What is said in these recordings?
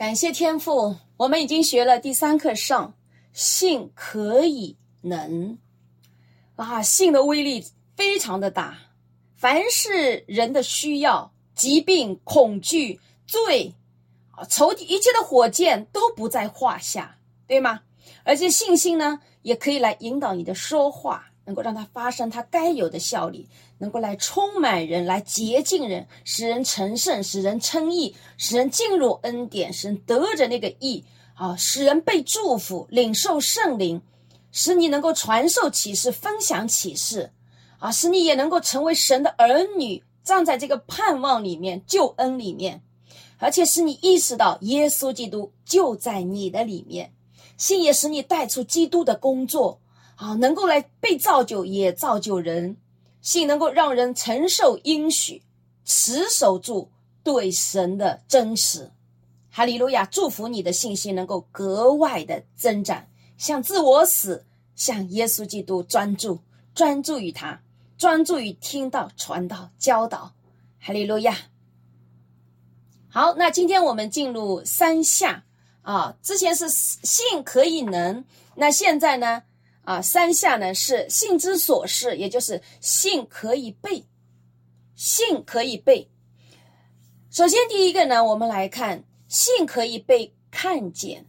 感谢天父，我们已经学了第3课上，信可以能。信的威力非常的大，凡是人的需要、疾病、恐惧、罪、仇敌，一切的火箭都不在话下，对吗？而且信心呢，也可以来引导你的说话，能够让它发生它该有的效力，能够来充满人，来洁净人，使人成圣，使人称义，使人进入恩典，使人得着那个义，使人被祝福，领受圣灵，使你能够传授启示，分享启示，使你也能够成为神的儿女，站在这个盼望里面，救恩里面，而且使你意识到耶稣基督就在你的里面。信也使你带出基督的工作，能够来被造就，也造就人。信能够让人承受应许，持守住对神的真实。哈利路亚！祝福你的信心能够格外的增长，向自我死，向耶稣基督专注于他，专注于听道、传道、教导。哈利路亚！好，那今天我们进入3下之前是信可以能，那现在呢3下呢是信之所是，也就是信可以被。信可以被。首先第一个呢，我们来看信可以被看见。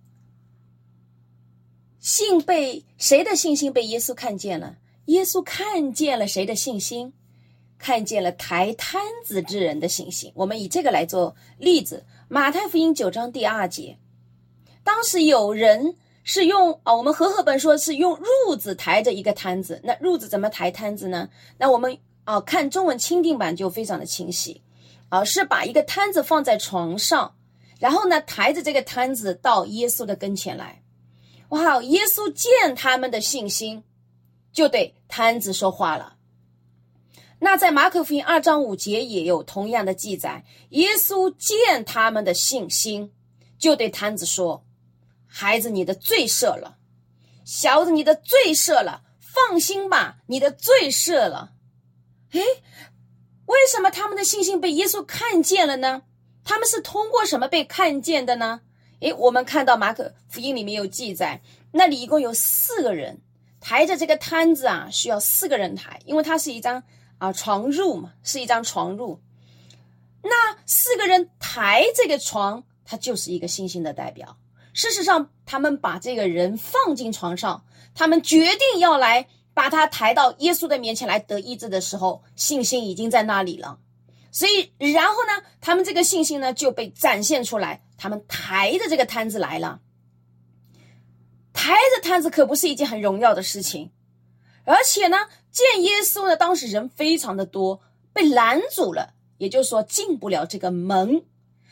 谁的信心被耶稣看见了？耶稣看见了谁的信心？看见了抬摊子之人的信心。我们以这个来做例子，马太福音9章第2节，当时有人是用我们和合本说是用褥子抬着一个摊子。那褥子怎么抬摊子呢？那我们看中文钦定版就非常的清晰，是把一个摊子放在床上，然后呢抬着这个摊子到耶稣的跟前来。耶稣见他们的信心，就对摊子说话了。那在马可福音2章5节也有同样的记载，耶稣见他们的信心，就对摊子说，孩子，你的罪赦了，小子，你的罪赦了，放心吧，你的罪赦了。为什么他们的信心被耶稣看见了呢？他们是通过什么被看见的呢？我们看到马可福音里面有记载，那里一共有4个人抬着这个摊子需要4个人抬，因为它是一张床褥嘛，是一张床褥。那4个人抬这个床，它就是一个信心的代表。事实上，他们把这个人放进床上，他们决定要来把他抬到耶稣的面前来得医治的时候，信心已经在那里了。所以然后呢，他们这个信心呢就被展现出来，他们抬着这个摊子来了。抬着摊子可不是一件很荣耀的事情，而且呢见耶稣呢，当时人非常的多，被拦阻了，也就是说进不了这个门，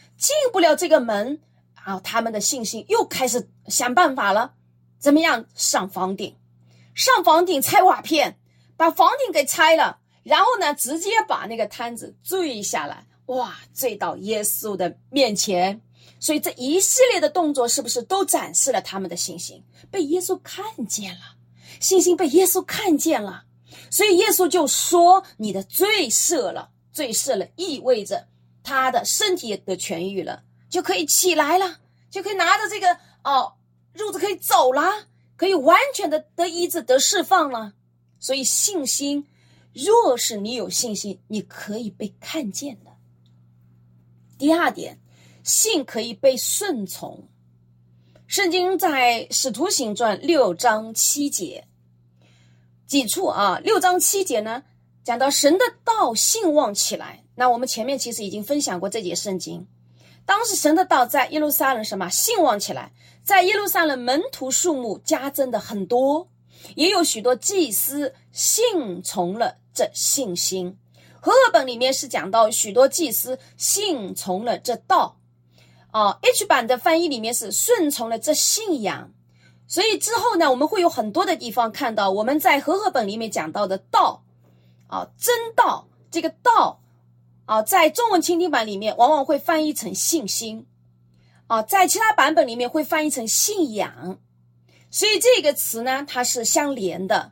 他们的信心又开始想办法了，怎么样？上房顶拆瓦片，把房顶给拆了，然后呢直接把那个摊子坠下来，坠到耶稣的面前。所以这一系列的动作是不是都展示了他们的信心？被耶稣看见了，信心被耶稣看见了，所以耶稣就说你的罪赦了。罪赦了意味着他的身体得痊愈了，就可以起来了，就可以拿着这个褥子可以走了，可以完全的得医治得释放了。所以信心，若是你有信心，你可以被看见的。第2点，信可以被顺从。圣经在使徒行传6章7节几处6章7节呢讲到神的道兴旺起来。那我们前面其实已经分享过这节圣经，当时神的道在耶路撒冷兴旺起来，在耶路撒冷门徒数目加增的很多，也有许多祭司信从了这信心。和合本里面是讲到许多祭司信从了这道H 版的翻译里面是顺从了这信仰。所以之后呢，我们会有很多的地方看到我们在和合本里面讲到的道真道，这个道在中文钦定版里面往往会翻译成信心在其他版本里面会翻译成信仰。所以这个词呢，它是相连的。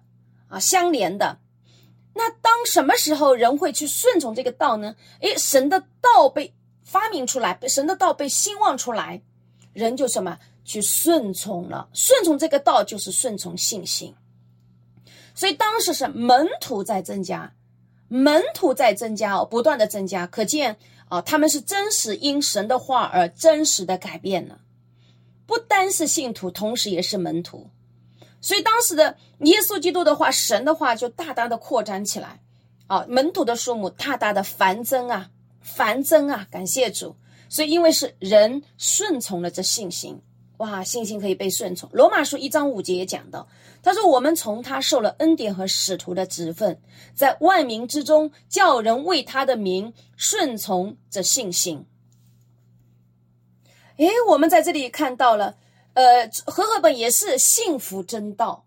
那当什么时候人会去顺从这个道呢？神的道被发明出来，神的道被兴旺出来，人就什么去顺从了，顺从这个道就是顺从信心。所以当时是门徒在增加，不断的增加，可见他们是真实因神的话而真实的改变了，不单是信徒，同时也是门徒。所以当时的耶稣基督的话，神的话就大大的扩展起来门徒的数目大大的繁增啊，感谢主。所以因为是人顺从了这信心，哇，信心可以被顺从。罗马书1章5节也讲到，他说我们从他受了恩典和使徒的职分，在万民之中叫人为他的名顺从这信心。我们在这里看到了和合本也是幸福真道，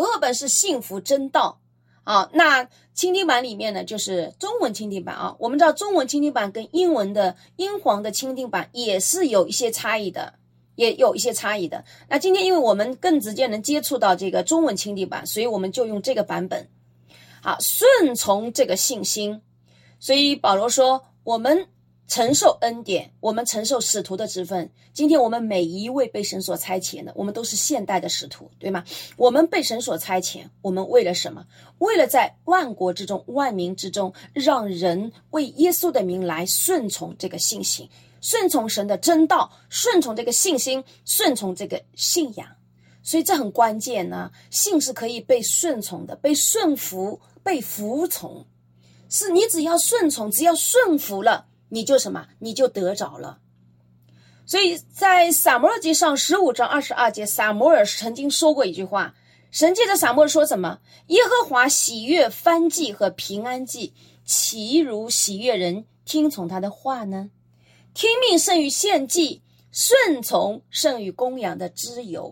那钦定版里面呢就是中文钦定版我们知道中文钦定版跟英文的英皇的钦定版也是有一些差异的，那今天因为我们更直接能接触到这个中文钦定版，所以我们就用这个版本。顺从这个信心。所以保罗说我们承受恩典，我们承受使徒的职分。今天我们每一位被神所差遣的，我们都是现代的使徒，对吗？我们被神所差遣，我们为了什么？为了在万国之中万民之中让人为耶稣的名来顺从这个信心，顺从神的真道，顺从这个信心，顺从这个信仰。所以这很关键呢，信是可以被顺从的，被顺服，被服从。是你只要顺从，只要顺服了，你就什么？你就得着了。所以在撒母耳记上15章22节，撒母耳曾经说过一句话，神借着撒母耳说什么？耶和华喜悦燔祭和平安祭，岂如喜悦人听从他的话呢？听命胜于献祭，顺从胜于公羊的脂油。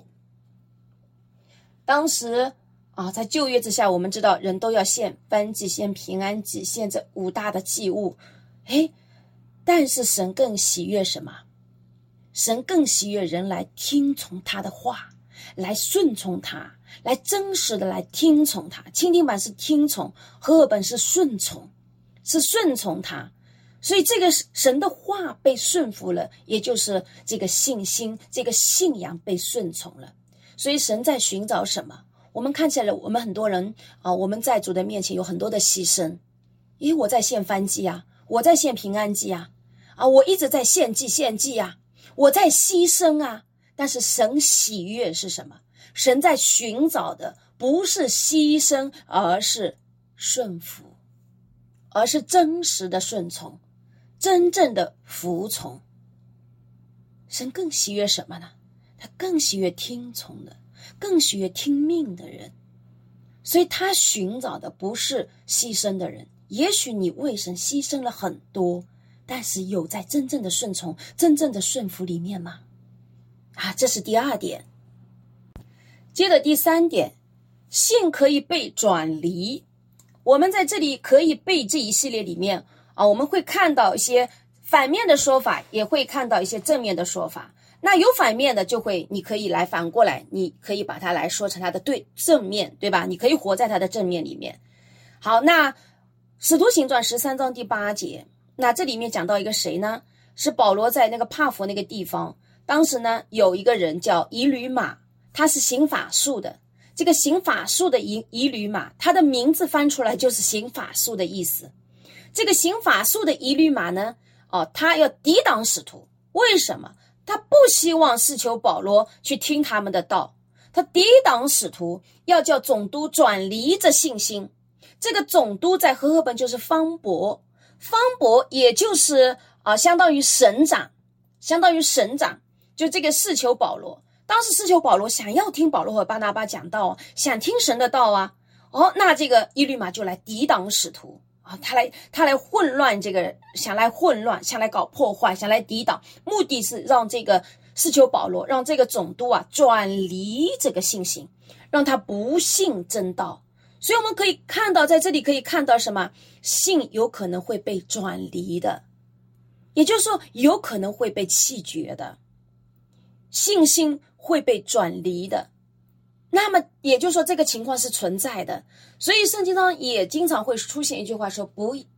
当时在旧约之下，我们知道人都要献燔祭、献平安祭、献这5大的祭物。但是神更喜悦什么？神更喜悦人来听从他的话，来顺从他，来真实的来听从他。钦定版是听从，和合本是顺从，他。所以这个神的话被顺服了，也就是这个信心，这个信仰被顺从了。所以神在寻找什么？我们看起来我们很多人我们在主的面前有很多的牺牲。我在献燔祭我在献平安祭我一直在献祭我在牺牲但是神喜悦是什么？神在寻找的不是牺牲，而是顺服，而是真实的顺从，真正的服从。神更喜悦什么呢？他更喜悦听从的，更喜悦听命的人。所以他寻找的不是牺牲的人。也许你为神牺牲了很多，但是有在真正的顺从、真正的顺服里面吗？这是第2点。接着第3点，信可以被转离。我们在这里可以被这一系列里面我们会看到一些反面的说法，也会看到一些正面的说法。那有反面的就会，你可以来反过来，你可以把它来说成它的正面，对吧？你可以活在它的正面里面。好，那使徒行传13章第8节，那这里面讲到一个谁呢？是保罗在那个帕佛那个地方，当时呢有一个人叫以吕马，他是行法术的。这个行法术的以吕马，他的名字翻出来就是行法术的意思。这个行法术的以吕马呢他要抵挡使徒。为什么？他不希望事求保罗去听他们的道，他抵挡使徒，要叫总督转离这信心。这个总督在和合本就是方伯，方伯也就是相当于省长，就这个事求保罗。当时事求保罗想要听保罗和巴拿巴讲道想听神的道那这个以吕马就来抵挡使徒他来混乱，想来搞破坏，想来抵挡，目的是让这个事求保罗，让这个总督转离这个信心，让他不信真道。所以我们可以看到，在这里可以看到什么？信有可能会被转离的，也就是说有可能会被弃绝的，信心会被转离的。那么也就是说这个情况是存在的。所以圣经上也经常会出现一句话说，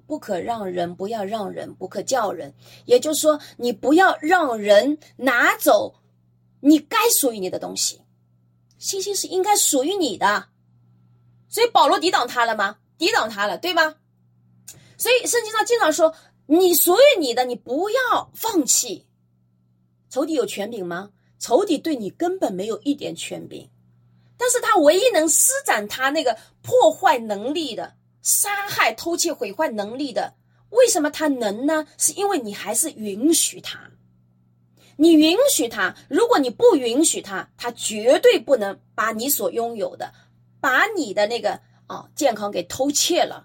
不可让人，不要让人，不可叫人。也就是说，你不要让人拿走你该属于你的东西。信心是应该属于你的。所以保罗抵挡他了吗？抵挡他了，对吗？所以圣经上经常说，你属于你的，你不要放弃。仇敌有权柄吗？仇敌对你根本没有一点权柄，但是他唯一能施展他那个破坏能力的、杀害、偷窃、毁坏能力的，为什么他能呢？是因为你还是允许他。你允许他，如果你不允许他，他绝对不能把你所拥有的，把你的那个健康给偷窃了。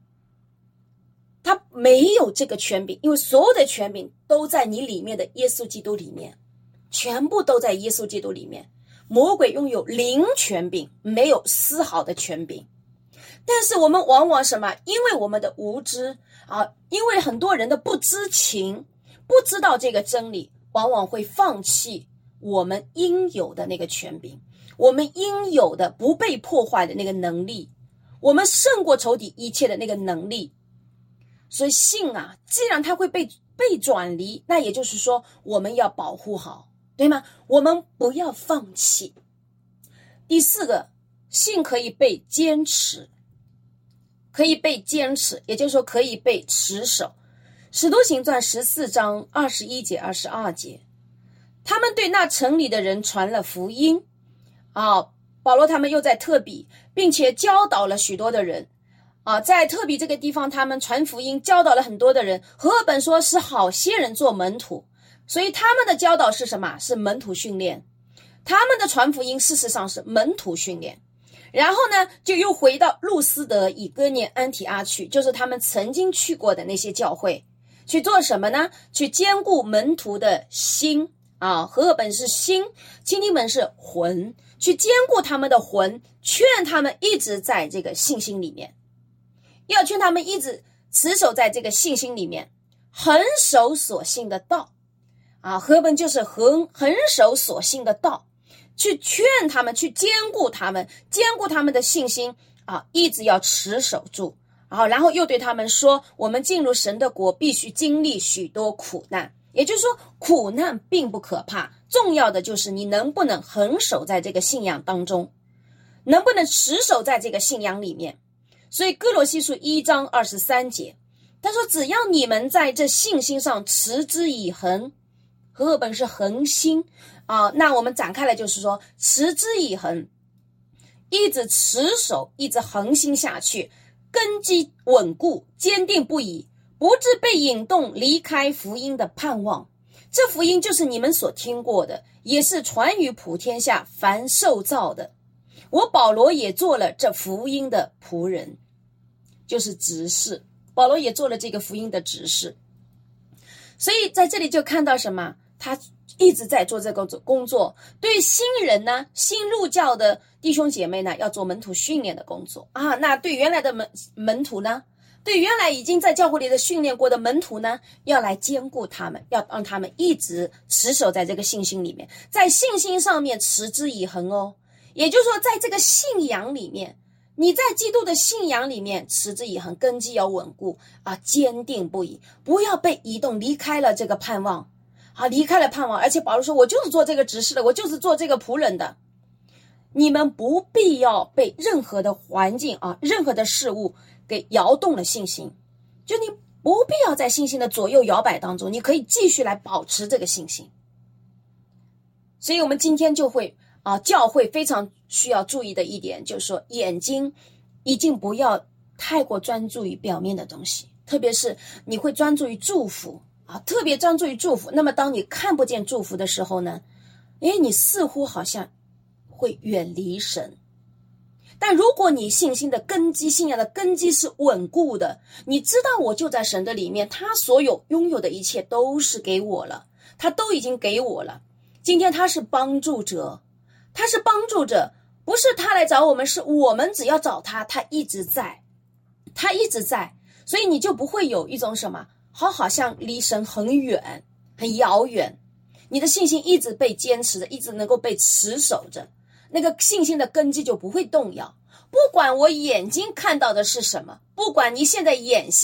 他没有这个权柄，因为所有的权柄都在你里面的耶稣基督里面，全部都在耶稣基督里面。魔鬼拥有零权柄，没有丝毫的权柄。但是我们往往什么？因为我们的无知因为很多人的不知情，不知道这个真理，往往会放弃我们应有的那个权柄，我们应有的不被破坏的那个能力，我们胜过仇敌一切的那个能力。所以信既然它会被转离，那也就是说我们要保护好，对吗？我们不要放弃。第四个，信可以被坚持，可以被坚持，也就是说可以被持守。使徒行传14章21节22节，他们对那城里的人传了福音保罗他们又在特比，并且教导了许多的人在特比这个地方，他们传福音教导了很多的人。和合本说是好些人做门徒，所以他们的教导是什么？是门徒训练。他们的传福音事实上是门徒训练。然后呢，就又回到路斯德、以哥念、安提阿去，就是他们曾经去过的那些教会，去做什么呢？去兼顾门徒的心和合本是心，钦定本是魂，去兼顾他们的魂，劝他们一直在这个信心里面，要劝他们一直持守在这个信心里面，恒守所信的道合本就是恒守所信的道，去劝他们，去兼顾他们，兼顾他们的信心一直要持守住然后又对他们说，我们进入神的国必须经历许多苦难。也就是说，苦难并不可怕，重要的就是你能不能恒守在这个信仰当中，能不能持守在这个信仰里面。所以哥罗西书1章23节，他说只要你们在这信心上持之以恒，和合本是恒心那我们展开来就是说持之以恒，一直持守，一直恒心下去，根基稳固，坚定不移，不致被引动离开福音的盼望。这福音就是你们所听过的，也是传于普天下凡受造的。我保罗也做了这福音的仆人，就是执事。保罗也做了这个福音的执事。所以在这里就看到什么？他一直在做这个工作。对于新人呢，新入教的弟兄姐妹呢，要做门徒训练的工作那对原来的门徒呢，对原来已经在教会里的训练过的门徒呢，要来兼顾他们，要让他们一直持守在这个信心里面，在信心上面持之以恒也就是说，在这个信仰里面，你在基督的信仰里面持之以恒，根基要稳固坚定不移，不要被移动离开了这个盼望离开了盼望。而且保罗说，我就是做这个执事的，我就是做这个仆人的。你们不必要被任何的环境任何的事物给摇动了信心，就你不必要在信心的左右摇摆当中，你可以继续来保持这个信心。所以我们今天就会教会非常需要注意的一点，就是说眼睛一定不要太过专注于表面的东西，特别是你会专注于祝福特别专注于祝福。那么当你看不见祝福的时候呢，你似乎好像会远离神。但如果你信心的根基，信仰的根基是稳固的，你知道我就在神的里面，他所有拥有的一切都是给我了，他都已经给我了。今天他是帮助者，他是帮助者，不是他来找我们，是我们只要找他，他一直在，他一直在。所以你就不会有一种什么好像离神很远很遥远，你的信心一直被坚持着，一直能够被持守着，那个信心的根基就不会动摇。不管我眼睛看到的是什么，不管你现在眼下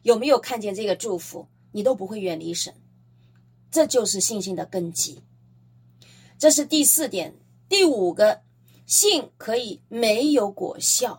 有没有看见这个祝福，你都不会远离神。这就是信心的根基。这是第4点。第5个，信可以没有果效。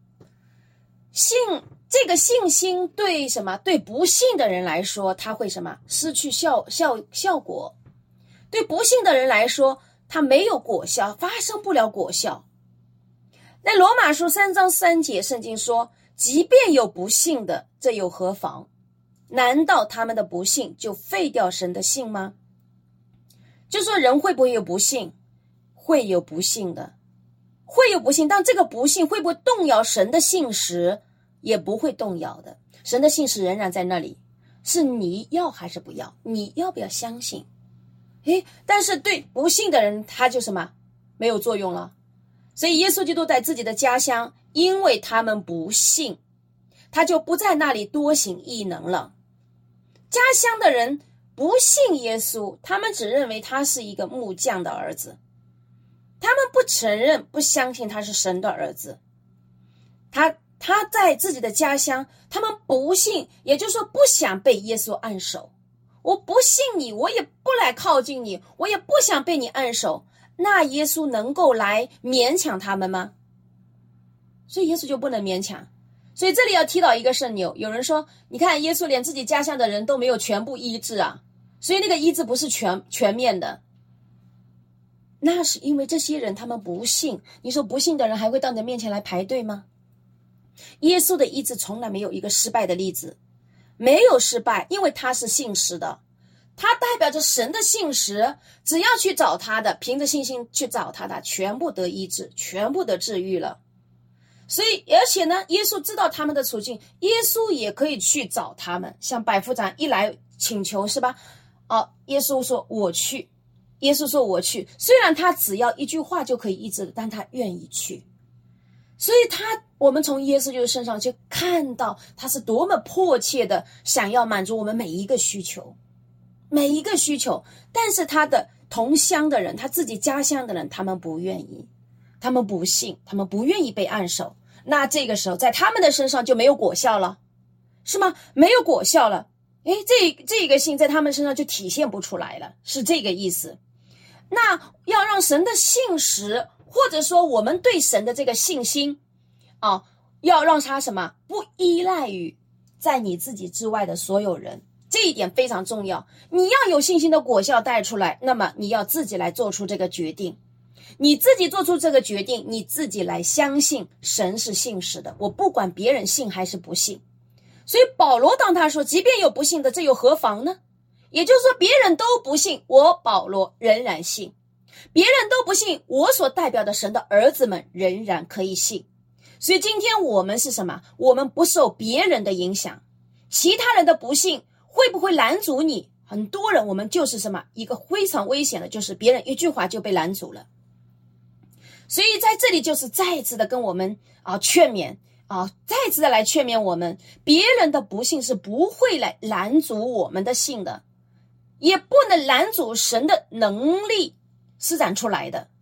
这个信心对什么？对不信的人来说，他会什么？失去效果。对不信的人来说，他没有果效，发生不了果效。那罗马书3章3节圣经说，即便有不信的，这又何妨？难道他们的不信就废掉神的信吗？就说人会不会有不信？会有不信的，会有不信，但这个不信会不会动摇神的信实？也不会动摇的，神的信实仍然在那里，是你要还是不要？你要不要相信？但是对不信的人，他就什么？没有作用了。所以耶稣基督在自己的家乡，因为他们不信，他就不在那里多行异能了。家乡的人不信耶稣，他们只认为他是一个木匠的儿子，他们不承认、不相信他是神的儿子。他在自己的家乡，他们不信，也就是说不想被耶稣按手。我不信你，我也不来靠近你，我也不想被你按手。那耶稣能够来勉强他们吗？所以耶稣就不能勉强。所以这里要提到一个圣牛，有人说，你看耶稣连自己家乡的人都没有全部医治啊，所以那个医治不是全面的。那是因为这些人他们不信。你说不信的人还会到你的面前来排队吗？耶稣的医治从来没有一个失败的例子，没有失败，因为他是信实的，他代表着神的信实，只要去找他的，凭着信心去找他的，全部得医治，全部得治愈了。所以而且呢，耶稣知道他们的处境，耶稣也可以去找他们。像百夫长一来请求，是吧？耶稣说我去，耶稣说我去，虽然他只要一句话就可以医治的，但他愿意去。所以我们从耶稣身上就看到他是多么迫切的想要满足我们每一个需求，每一个需求。但是他的同乡的人，他自己家乡的人，他们不愿意，他们不信，他们不愿意被按手。那这个时候在他们的身上就没有果效了，是吗？没有果效了。这个信在他们身上就体现不出来了，是这个意思。那要让神的信实，或者说我们对神的这个信心要让他什么？不依赖于在你自己之外的所有人，这一点非常重要。你要有信心的果效带出来，那么你要自己来做出这个决定，你自己做出这个决定，你自己来相信神是信实的，我不管别人信还是不信。所以保罗当他说即便有不信的，这又何妨呢？也就是说别人都不信，我保罗仍然信，别人都不信，我所代表的神的儿子们仍然可以信。所以今天我们是什么？我们不受别人的影响，其他人的不信会不会拦阻你？很多人我们就是什么？一个非常危险的，就是别人一句话就被拦阻了。所以在这里就是再次的跟我们劝勉再次的来劝勉我们，别人的不信是不会来拦阻我们的信的，也不能拦阻神的能力施展出来的。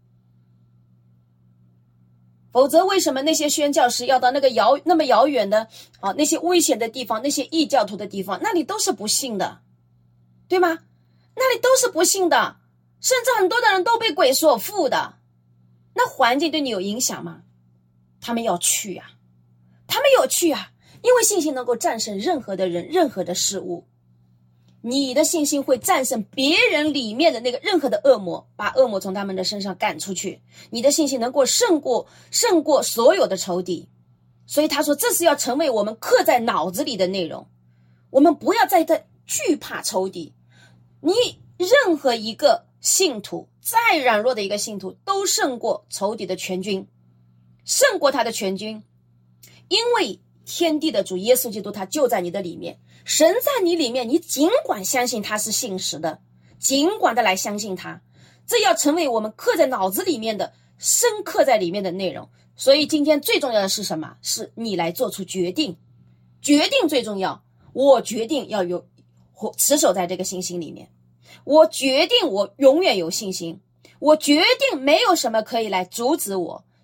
否则为什么那些宣教士要到那么遥远的那些危险的地方，那些异教徒的地方，那里都是不信的，对吗？那里都是不信的，甚至很多的人都被鬼所附的。那环境对你有影响吗？他们要去啊，因为信心能够战胜任何的人，任何的事物。你的信心会战胜别人里面的那个任何的恶魔，把恶魔从他们的身上赶出去。你的信心能够胜过所有的仇敌。所以他说这是要成为我们刻在脑子里的内容。我们不要再惧怕仇敌。你任何一个信徒，再软弱的一个信徒，都胜过仇敌的全军，胜过他的全军。因为天地的主耶稣基督他就在你的里面，神在你里面，你尽管相信他是信实的，尽管的来相信他，这要成为我们刻在脑子里面的，深刻在里面的内容。所以今天最重要的是什么？是你来做出决定，决定最重要。我决定要持守在这个信心里面，我决定我永远有信心，我决定没有什么可以来阻止我。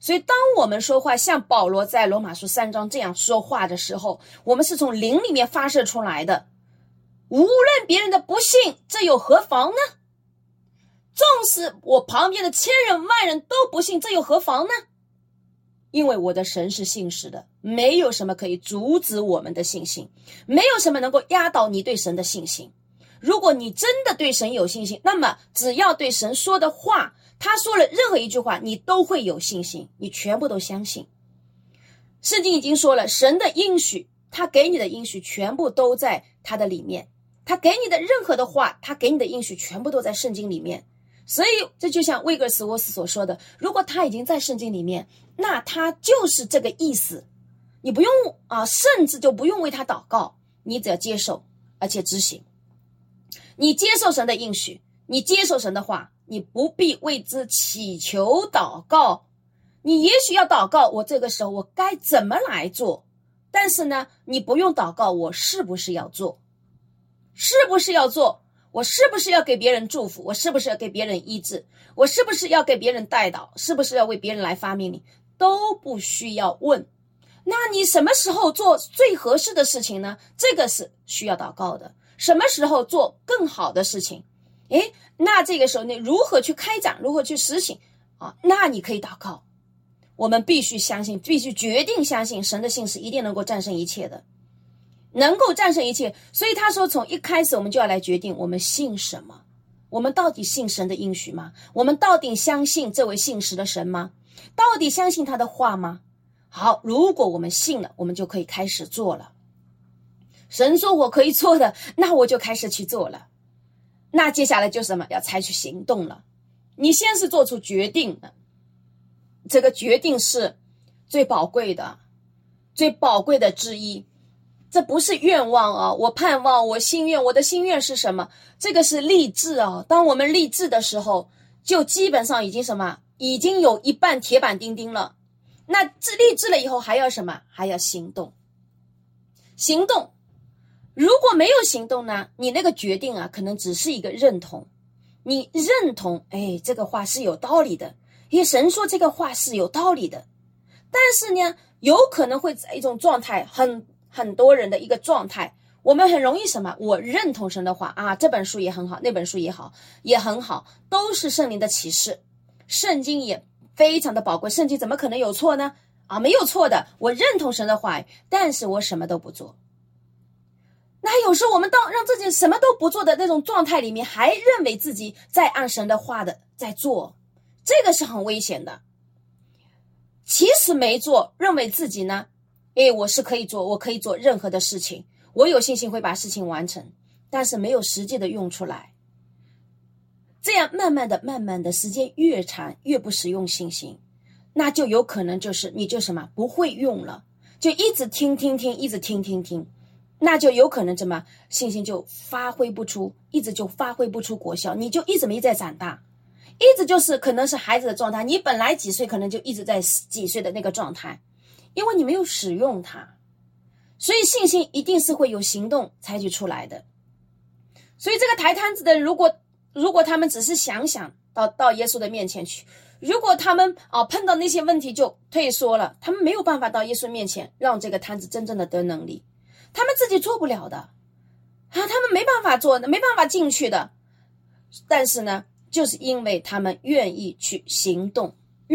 所以当我们说话像保罗在罗马书3章这样说话的时候，我们是从灵里面发射出来的。无论别人的不信，这又何妨呢？纵使我旁边的千人万人都不信，这又何妨呢？因为我的神是信实的，没有什么可以阻止我们的信心，没有什么能够压倒你对神的信心。如果你真的对神有信心，那么只要对神说的话，他说了任何一句话，你都会有信心，你全部都相信。圣经已经说了，神的应许，他给你的应许全部都在他的里面，他给你的任何的话，他给你的应许全部都在圣经里面。所以这就像魏格斯沃斯所说的，如果他已经在圣经里面，那他就是这个意思。你不用甚至就不用为他祷告，你只要接受而且执行。你接受神的应许，你接受神的话，你不必为之祈求祷告。你也许要祷告，我这个时候我该怎么来做？但是呢，你不用祷告我是不是要做，是不是要做，我是不是要给别人祝福，我是不是要给别人医治，我是不是要给别人带导，是不是要为别人来发命令，都不需要问。那你什么时候做最合适的事情呢？这个是需要祷告的。什么时候做更好的事情？那这个时候你如何去开展，如何去实行那你可以祷告。我们必须相信，必须决定相信神的信是一定能够战胜一切的，能够战胜一切。所以他说从一开始我们就要来决定我们信什么，我们到底信神的应许吗？我们到底相信这位信实的神吗？到底相信他的话吗？好，如果我们信了，我们就可以开始做了。神说我可以做的，那我就开始去做了。那接下来就是什么？要采取行动了。你先是做出决定的，这个决定是最宝贵的，最宝贵的之一。这不是愿望我盼望，我心愿，我的心愿是什么？这个是立志当我们立志的时候，就基本上已经什么？已经有一半铁板钉钉了。那立志了以后还要什么？还要行动。行动。如果没有行动呢，你那个决定可能只是一个认同。你认同这个话是有道理的，因为神说这个话是有道理的。但是呢，有可能会在一种状态，很多人的一个状态，我们很容易什么？我认同神的话这本书也很好，那本书也好，也很好，都是圣灵的启示，圣经也非常的宝贵，圣经怎么可能有错呢？没有错的，我认同神的话，但是我什么都不做。那有时候我们到让自己什么都不做的那种状态里面，还认为自己在按神的话的在做，这个是很危险的。其实没做，认为自己呢我是可以做，我可以做任何的事情，我有信心会把事情完成，但是没有实际的用出来。这样慢慢的时间越长，越不使用信心，那就有可能就是你就什么不会用了，就一直听，一直听，那就有可能什么信心就发挥不出，一直就发挥不出果效，你就一直没在长大，一直就是可能是孩子的状态，你本来几岁可能就一直在几岁的那个状态，因为你没有使用它。所以信心一定是会有行动采取出来的。所以这个抬摊子的人，如果他们只是想到耶稣的面前去，如果他们碰到那些问题就退缩了，他们没有办法到耶稣面前让这个摊子真正的得能力，他们自己做不了的他们没办法做的，没办法进去的。但是呢，就是因为他们愿意去行动，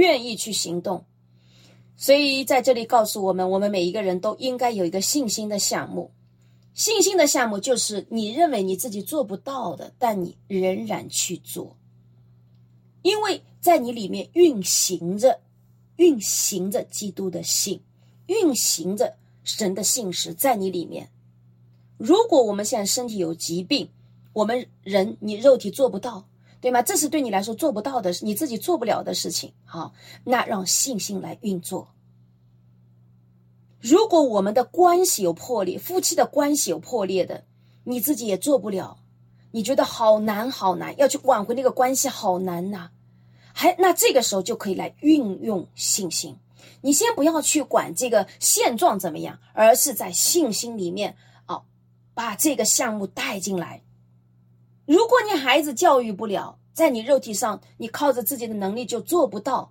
所以在这里告诉我们每一个人都应该有一个信心的项目。信心的项目就是你认为你自己做不到的，但你仍然去做，因为在你里面运行着基督的信，运行着神的信实在你里面。如果我们现在身体有疾病，我们人你肉体做不到，对吗？这是对你来说做不到的，你自己做不了的事情。好，那让信心来运作。如果我们的关系有破裂，夫妻的关系有破裂的，你自己也做不了，你觉得好难，要去挽回那个关系好难呐。那这个时候就可以来运用信心。你先不要去管这个现状怎么样，而是在信心里面把这个项目带进来。如果你孩子教育不了，在你肉体上你靠着自己的能力就做不到，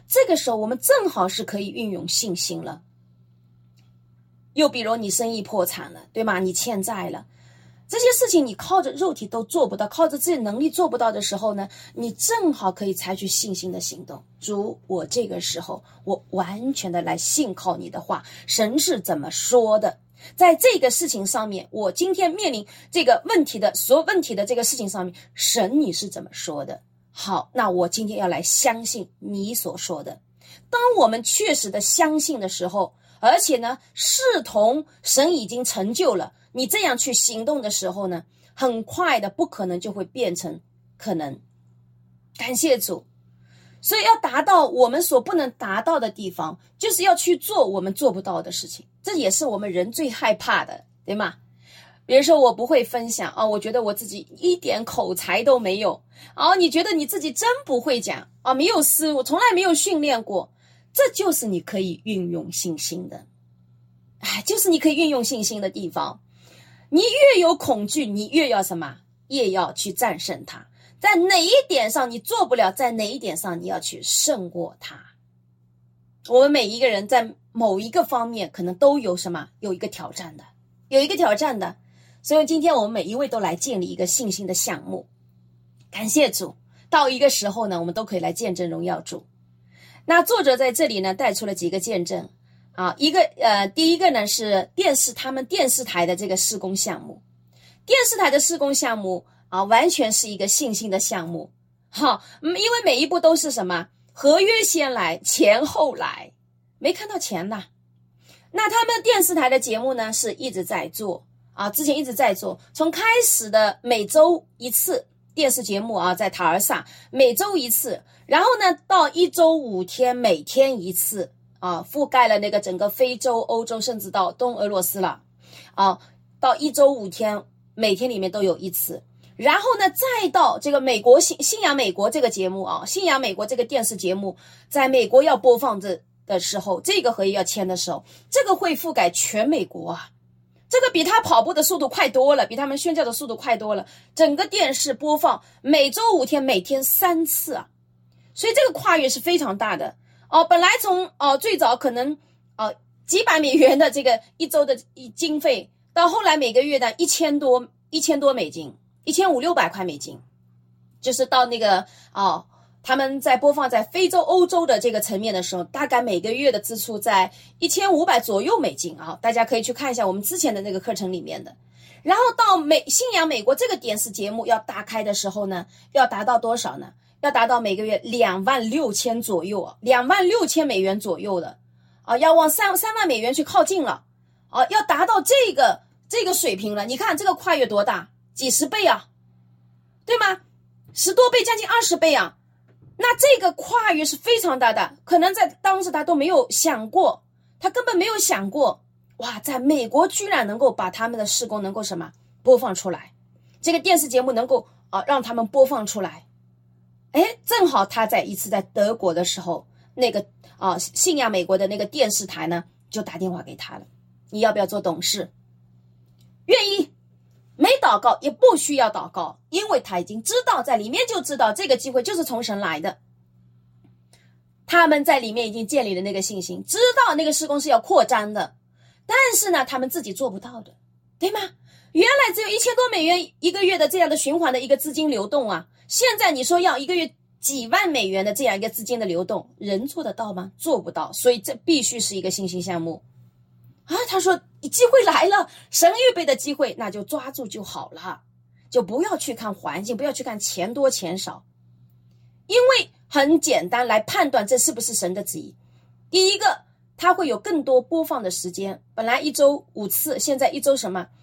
这个时候我们正好是可以运用信心了。又比如你生意破产了，对吗？你欠债了，这些事情你靠着肉体都做不到，靠着自己能力做不到的时候呢，你正好可以采取信心的行动。主，我这个时候我完全的来信靠你的话，神是怎么说的，在这个事情上面，我今天面临这个问题的所有问题的这个事情上面，神你是怎么说的？好，那我今天要来相信你所说的。当我们确实的相信的时候，而且呢视同神已经成就了，你这样去行动的时候呢，很快的不可能就会变成可能。感谢主。所以要达到我们所不能达到的地方，就是要去做我们做不到的事情，这也是我们人最害怕的，对吗？比如说我不会分享我觉得我自己一点口才都没有你觉得你自己真不会讲没有思路，从来没有训练过，这就是你可以运用信心的，就是你可以运用信心的地方。你越有恐惧，你越要什么？越要去战胜它。在哪一点上你做不了，在哪一点上你要去胜过它。我们每一个人在某一个方面可能都有什么？有一个挑战的。所以今天我们每一位都来建立一个信心的项目。感谢主，到一个时候呢，我们都可以来见证荣耀主。那作者在这里呢带出了几个见证第一个呢是他们电视台的这个施工项目。电视台的施工项目完全是一个信心的项目。因为每一步都是什么？合约先来，钱后来，没看到钱呐。那他们电视台的节目呢是一直在做之前一直在做，从开始的每周一次电视节目在塔尔萨每周一次，然后呢到1周5天每天一次覆盖了那个整个非洲、欧洲，甚至到东俄罗斯了到1周5天每天里面都有一次。然后呢再到这个美国信仰美国这个节目信仰美国这个电视节目在美国要播放的时候，这个合约要签的时候，这个会覆盖全美国这个比他跑步的速度快多了，比他们宣教的速度快多了。整个电视播放每周5天每天3次所以这个跨越是非常大的本来从最早可能几百美元的这个一周的经费，到后来每个月的1000多美金，1500-600块美金，就是到那个他们在播放在非洲、欧洲的这个层面的时候，大概每个月的支出在1500左右美金大家可以去看一下我们之前的那个课程里面的。然后到信仰美国这个电视节目要打开的时候呢，要达到多少呢？要达到每个月26000左右，26000美元左右的要往3万美元去靠近了要达到这个水平了。你看这个跨越多大？几十倍对吗？10多倍，将近20倍那这个跨越是非常大的，可能在当时他都没有想过，他根本没有想过，在美国居然能够把他们的事工能够什么播放出来，这个电视节目能够让他们播放出来。正好他在一次在德国的时候，那个信仰美国的那个电视台呢就打电话给他了，你要不要做董事？愿意。没祷告也不需要祷告，因为他已经知道，在里面就知道这个机会就是从神来的。他们在里面已经建立了那个信心，知道那个事工是要扩张的，但是呢他们自己做不到的，对吗？原来只有1000多美元一个月的这样的循环的一个资金流动现在你说要一个月几万美元的这样一个资金的流动，人做得到吗？做不到。所以这必须是一个信心项目他说机会来了，神预备的机会，那就抓住就好了，就不要去看环境，不要去看钱多钱少，因为很简单来判断这是不是神的旨意。第一个，它会有更多播放的时间，本来1周5次，现在1周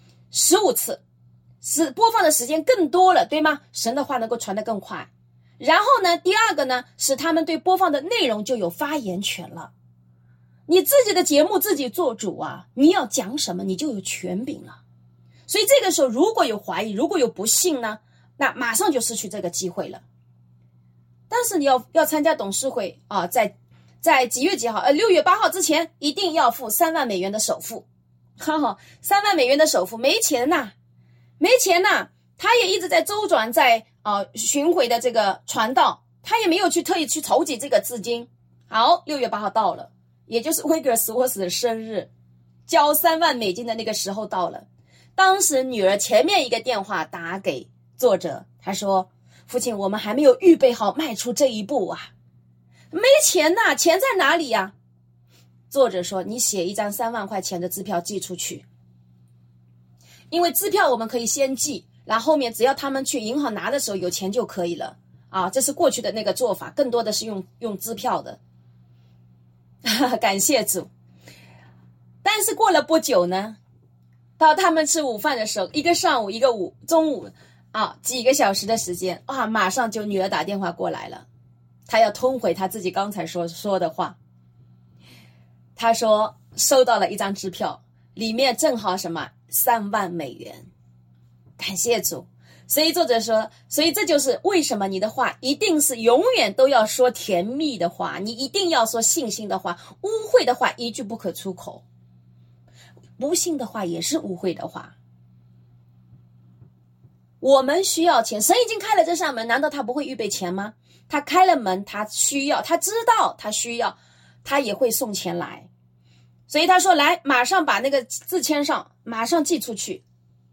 15次，播放的时间更多了，对吗？神的话能够传得更快。然后呢，第二个呢，使他们对播放的内容就有发言权了。你自己的节目自己做主你要讲什么你就有权柄了。所以这个时候如果有怀疑，如果有不信呢，那马上就失去这个机会了。但是你要参加董事会在几月几号6月8号之前一定要付3万美元的首付。3万美元的首付，没钱呐，他也一直在周转，在巡回的这个传道，他也没有去特意去筹集这个资金好，6月8号到了，也就是威格尔斯沃斯的生日，交3万美金的那个时候到了。当时女儿前面一个电话打给作者，她说，父亲，我们还没有预备好迈出这一步啊，没钱呐，钱在哪里呀？作者说，你写一张3万块钱的支票寄出去，因为支票我们可以先寄，然后后面只要他们去银行拿的时候有钱就可以了啊，这是过去的那个做法，更多的是用支票的感谢主。但是过了不久呢，到他们吃午饭的时候，一个上午一个中午啊，几个小时的时间啊，马上就女儿打电话过来了，她要通回她自己刚才说的话。她说收到了一张支票，里面正好什么3万美元，感谢主。所以作者说，所以这就是为什么你的话一定是永远都要说甜蜜的话，你一定要说信心的话，污秽的话一句不可出口，不信的话也是污秽的话。我们需要钱，神已经开了这扇门，难道他不会预备钱吗？他开了门，他需要，他知道他需要，他也会送钱来。所以他说，来，马上把那个字签上，马上寄出去。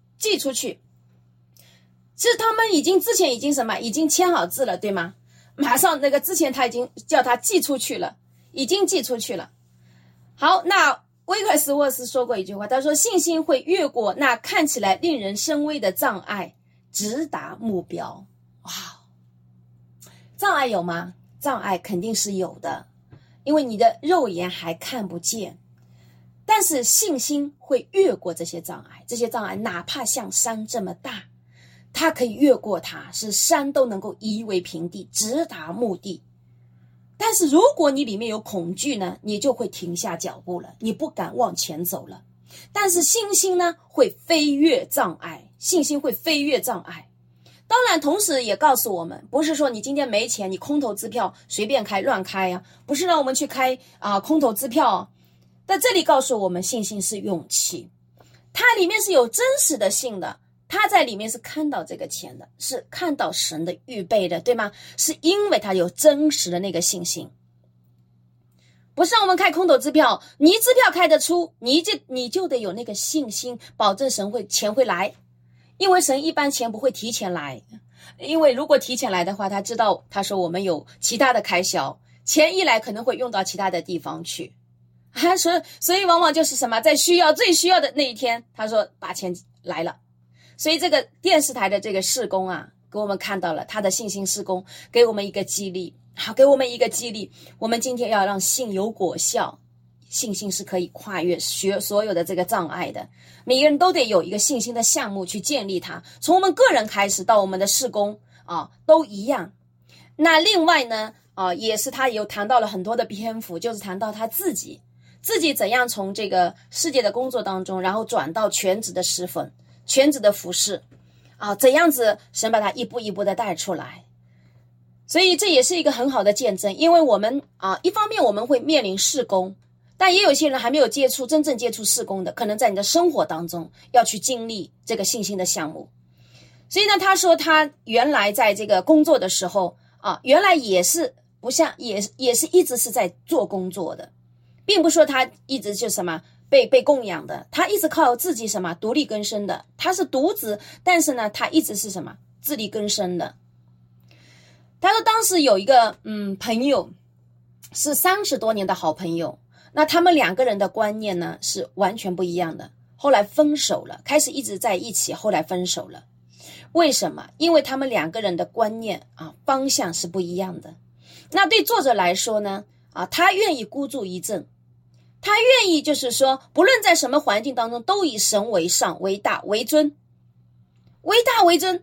是他们之前已经什么，已经签好字了，对吗？马上那个之前他已经叫他寄出去了，已经寄出去了。好，那威克斯沃斯说过一句话，他说，信心会越过那看起来令人生畏的障碍，直达目标。哇，障碍有吗？障碍肯定是有的，因为你的肉眼还看不见。但是信心会越过这些障碍，这些障碍哪怕像山这么大，它可以越过它，使山都能够夷为平地，直达目的。但是如果你里面有恐惧呢，你就会停下脚步了，你不敢往前走了。但是信心呢，会飞越障碍，信心会飞越障碍。当然同时也告诉我们，不是说你今天没钱，你空头支票随便开乱开呀，不是让我们去开空头支票。在这里告诉我们，信心是勇气，它里面是有真实的信的，他在里面是看到这个钱的，是看到神的预备的，对吗？是因为他有真实的那个信心。不是让我们开空头支票，你支票开得出，你就得有那个信心，保证钱会来。因为神一般钱不会提前来，因为如果提前来的话，他说我们有其他的开销，钱一来可能会用到其他的地方去。所以往往就是什么，在最需要的那一天，他说把钱来了。所以这个电视台的这个事工啊，给我们看到了他的信心事工，给我们一个激励。好，给我们一个激励，我们今天要让信有果效，信心是可以跨越所有的这个障碍的。每个人都得有一个信心的项目去建立它，从我们个人开始到我们的事工都一样。那另外呢也是他有谈到了很多的篇幅，就是谈到他自己怎样从这个世界的工作当中，然后转到全职的侍奉，全职的服侍怎样子神把他一步一步的带出来。所以这也是一个很好的见证，因为我们一方面我们会面临事工，但也有些人还没有真正接触事工的，可能在你的生活当中要去经历这个信心的项目。所以呢，他说他原来在这个工作的时候原来也是不像也是一直是在做工作的，并不说他一直就什么被供养的，他一直靠自己什么独立更生的，他是独子，但是呢他一直是什么自力更生的。他说当时有一个朋友是30多年的好朋友，那他们2个人的观念呢是完全不一样的，后来分手了，开始一直在一起，后来分手了。为什么？因为他们2个人的观念方向是不一样的。那对作者来说呢他愿意孤注一掷，他愿意就是说不论在什么环境当中都以神为上，为大为尊，为大为尊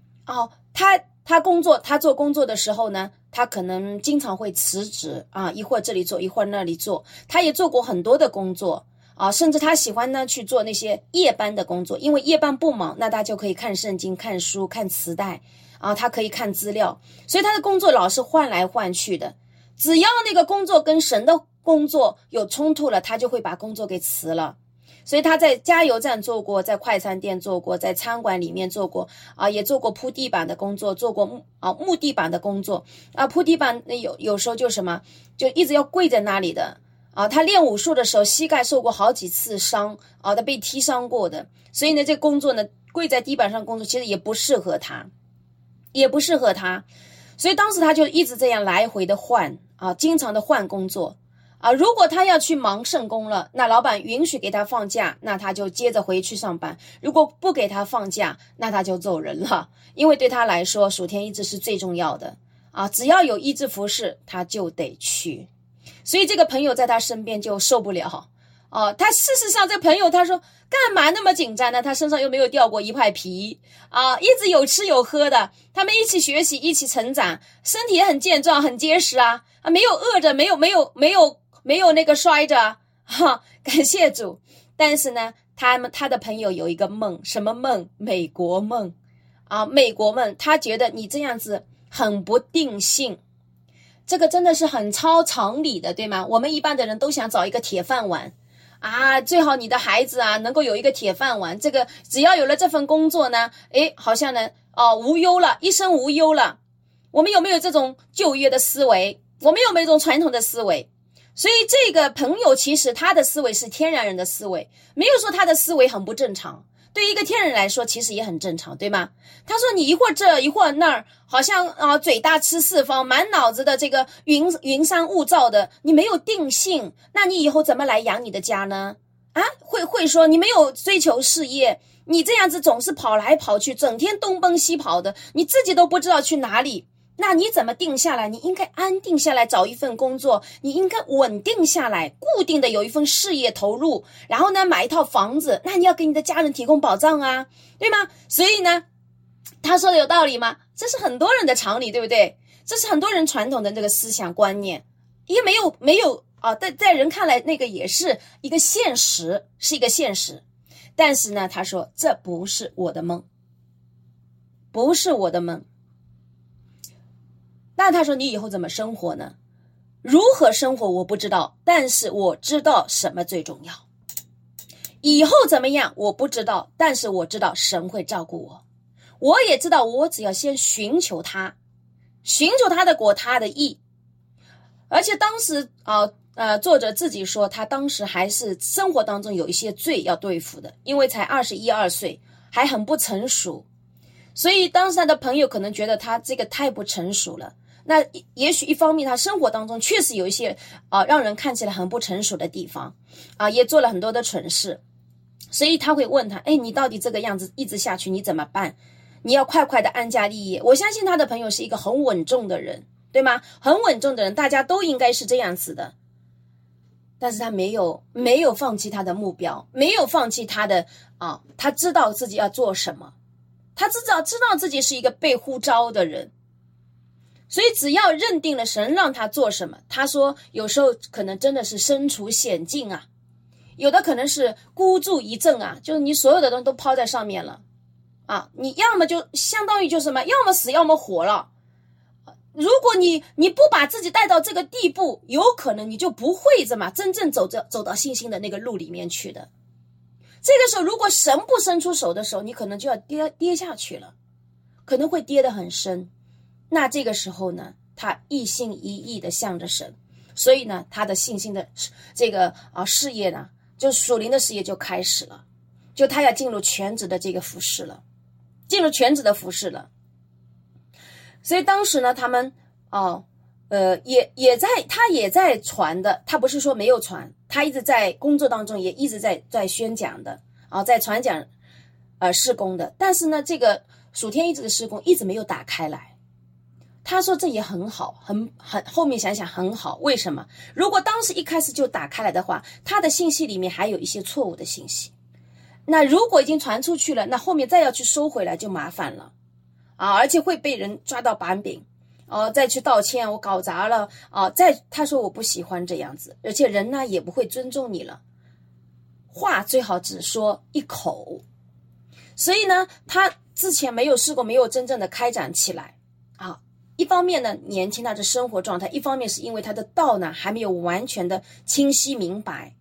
他做工作的时候呢，他可能经常会辞职一会儿这里做一会儿那里做，他也做过很多的工作甚至他喜欢呢去做那些夜班的工作，因为夜班不忙，那他就可以看圣经、看书、看磁带他可以看资料，所以他的工作老是换来换去的。只要那个工作跟神的工作有冲突了，他就会把工作给辞了。 所以他在加油站做过，在快餐店做过，在餐馆里面做过也做过铺地板的工作，做过木地板的工作铺地板有时候就什么就一直要跪在那里的他练武术的时候膝盖受过好几次伤他被踢伤过的，所以呢这个工作呢跪在地板上工作其实也不适合他，所以当时他就一直这样来回的换经常的换工作如果他要去忙圣工了，那老板允许给他放假，那他就接着回去上班，如果不给他放假，那他就走人了，因为对他来说属天医治是最重要的只要有医治服事他就得去。所以这个朋友在他身边就受不了他事实上这个朋友他说干嘛那么紧张呢？他身上又没有掉过一块皮一直有吃有喝的，他们一起学习一起成长，身体也很健壮很结实没有饿着，没有那个摔着感谢主。但是呢他的朋友有一个梦，什么梦？美国梦美国梦，他觉得你这样子很不定性，这个真的是很超常理的，对吗？我们一般的人都想找一个铁饭碗最好你的孩子能够有一个铁饭碗，这个只要有了这份工作呢好像呢无忧了，一生无忧了。我们有没有这种旧约的思维？我们有没有这种传统的思维？所以这个朋友其实他的思维是天然人的思维，没有说他的思维很不正常，对于一个天然人来说其实也很正常，对吗？他说你一会儿这一会儿那儿，好像嘴大吃四方，满脑子的这个云山雾罩的，你没有定性，那你以后怎么来养你的家呢？会说你没有追求事业，你这样子总是跑来跑去，整天东奔西跑的，你自己都不知道去哪里，那你怎么定下来？你应该安定下来找一份工作，你应该稳定下来，固定的有一份事业投入，然后呢买一套房子，那你要给你的家人提供保障对吗？所以呢他说的有道理吗？这是很多人的常理，对不对？这是很多人传统的这个思想观念，也没有在人看来那个也是一个现实，是一个现实。但是呢他说这不是我的梦，不是我的梦。那他说你以后怎么生活呢？如何生活我不知道，但是我知道什么最重要。以后怎么样我不知道，但是我知道神会照顾我，我也知道我只要先寻求他的国他的义。而且当时作者自己说他当时还是生活当中有一些罪要对付的，因为才21、22岁还很不成熟，所以当时他的朋友可能觉得他这个太不成熟了。那也许一方面他生活当中确实有一些让人看起来很不成熟的地方也做了很多的蠢事，所以他会问他你到底这个样子一直下去你怎么办？你要快快的安家立业。我相信他的朋友是一个很稳重的人，对吗？很稳重的人大家都应该是这样子的，但是他没有放弃他的目标，没有放弃他的他知道自己要做什么，他知道自己是一个被呼召的人。所以只要认定了神让他做什么，他说有时候可能真的是身处险境有的可能是孤注一掷就是你所有的东西都抛在上面了你要么就相当于就什么，要么死要么活了。如果你不把自己带到这个地步，有可能你就不会真正走到信心的那个路里面去的。这个时候如果神不伸出手的时候，你可能就要跌下去了，可能会跌得很深。那这个时候呢他一心一意的向着神，所以呢他的信心的这个事业呢，就属灵的事业就开始了，就他要进入全职的这个服事了，所以当时呢他们他也在传的，他不是说没有传，他一直在工作当中也一直在宣讲的在传讲事工的。但是呢这个属天医治的事工一直没有打开来。他说这也很好，很后面想想很好。为什么？如果当时一开始就打开来的话，他的信息里面还有一些错误的信息，那如果已经传出去了，那后面再要去收回来就麻烦了而且会被人抓到把柄再去道歉，我搞砸了他说我不喜欢这样子，而且人呢也不会尊重你了，话最好只说一口。所以呢他之前没有试过，没有真正的开展起来一方面呢年轻他的生活状态，一方面是因为他的道呢还没有完全的清晰明白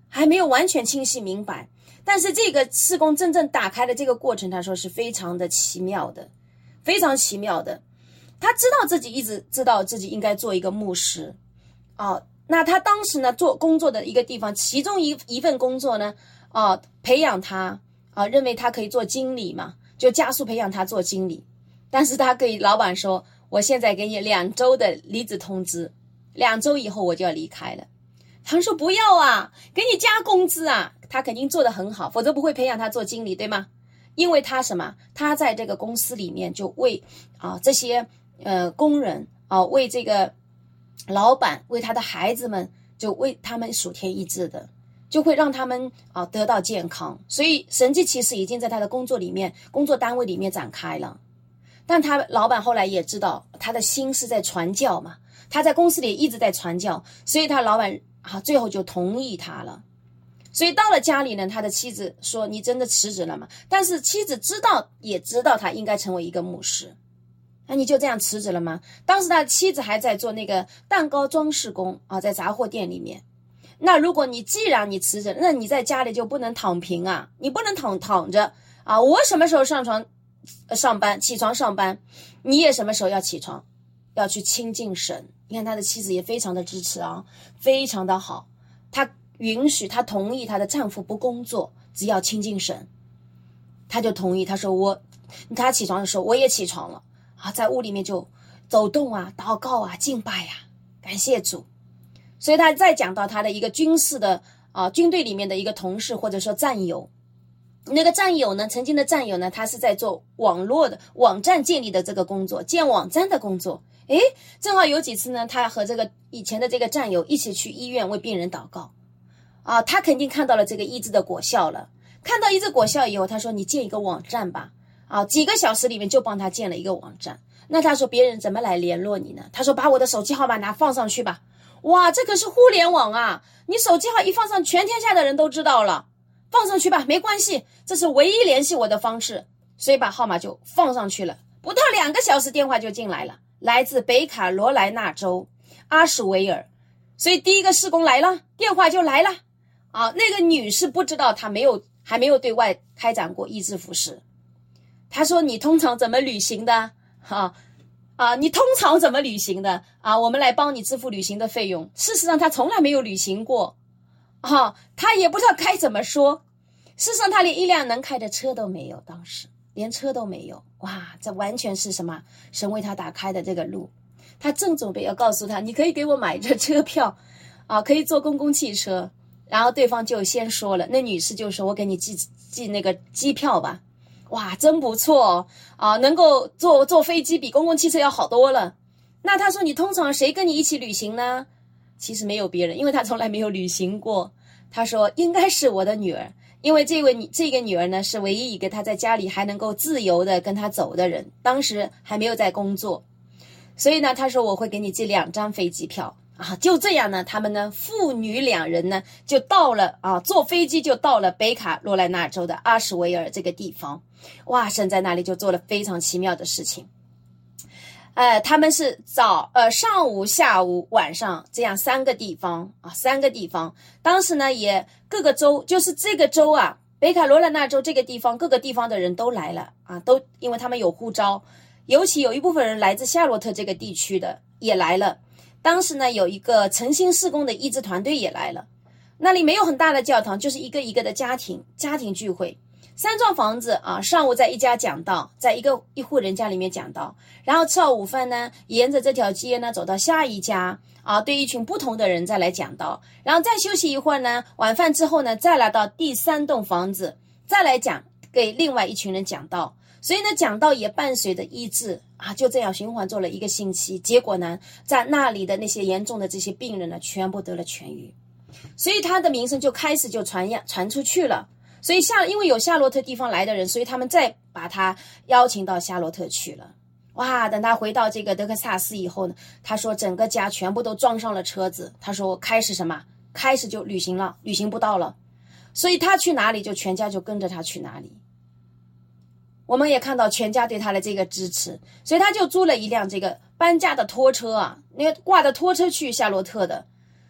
还没有完全清晰明白。但是这个事工真正打开的这个过程，他说是非常的奇妙的，非常奇妙的。他一直知道自己应该做一个牧师那他当时呢做工作的一个地方，其中一份工作呢培养他认为他可以做经理嘛，就加速培养他做经理。但是他给老板说，我现在给你2周的离职通知，2周以后我就要离开了。他说不要啊，给你加工资啊。他肯定做得很好，否则不会培养他做经理，对吗？因为他他在这个公司里面就为这些工人为这个老板，为他的孩子们，就为他们属天医治的，就会让他们得到健康。所以神迹奇事已经在他的工作单位里面展开了。但他老板后来也知道他的心是在传教嘛，他在公司里一直在传教，所以他老板最后就同意他了。所以到了家里呢，他的妻子说，你真的辞职了吗？但是妻子也知道他应该成为一个牧师。那你就这样辞职了吗？当时他的妻子还在做那个蛋糕装饰工在杂货店里面。那如果既然你辞职，那你在家里就不能躺平啊，你不能躺着我什么时候起床上班，你也什么时候要起床，要去亲近神。你看他的妻子也非常的支持非常的好，他同意他的丈夫不工作，只要亲近神，他就同意。他说他起床的时候我也起床了在屋里面就走动祷告敬拜感谢主。所以他再讲到他的一个军队里面的一个同事或者说战友，那个战友呢，曾经的战友呢，他是在做网站建立的这个工作，建网站的工作。正好有几次呢，他和这个以前的这个战友一起去医院为病人祷告他肯定看到了这个医治的果效了。看到医治果效以后，他说你建一个网站吧几个小时里面就帮他建了一个网站。那他说别人怎么来联络你呢？他说把我的手机号码放上去吧。哇，这可是互联网你手机号一放上，全天下的人都知道了，放上去吧，没关系，这是唯一联系我的方式。所以把号码就放上去了，不到2个小时电话就进来了，来自北卡罗来纳州阿什维尔。所以第一个事工来了，电话就来了那个女士不知道她还没有对外开展过医治服事。她说你通常怎么旅行的你通常怎么旅行的我们来帮你支付旅行的费用。事实上她从来没有旅行过她也不知道该怎么说。事实上她连一辆能开的车都没有，当时连车都没有。哇，这完全是什么？神为她打开的这个路。她正准备要告诉她，你可以给我买这车票可以坐公共汽车。然后对方就先说了，那女士就说，我给你寄那个机票吧。哇，真不错能够坐飞机比公共汽车要好多了。那他说你通常谁跟你一起旅行呢？其实没有别人，因为他从来没有旅行过。他说应该是我的女儿，因为这个女儿呢是唯一一个他在家里还能够自由的跟他走的人，当时还没有在工作。所以呢他说我会给你寄2张飞机票就这样呢，他们呢父女2人呢就到了坐飞机就到了北卡罗来纳州的阿什维尔这个地方。哇，神在那里就做了非常奇妙的事情。他们是上午下午晚上这样3个地方当时呢也各个州，就是这个州北卡罗来纳州这个地方各个地方的人都来了都因为他们有护照，尤其有一部分人来自夏洛特这个地区的也来了。当时呢有一个诚心事工的医治团队也来了。那里没有很大的教堂，就是一个一个的家庭聚会。3幢房子上午在一家讲道，在一户人家里面讲道，然后吃好午饭呢，沿着这条街呢走到下一家对一群不同的人再来讲道，然后再休息一会儿呢，晚饭之后呢再来到第3栋房子再来讲给另外一群人讲道。所以呢讲道也伴随着医治就这样循环做了1个星期。结果呢在那里的那些严重的这些病人呢全部得了痊愈，所以他的名声就开始就传出去了。所以因为有夏洛特地方来的人，所以他们再把他邀请到夏洛特去了。哇，等他回到这个德克萨斯以后呢，他说整个家全部都装上了车子。他说我开始就旅行了，旅行不到了。所以他去哪里就全家就跟着他去哪里。我们也看到全家对他的这个支持，所以他就租了一辆这个搬家的拖车那个挂的拖车去夏洛特的。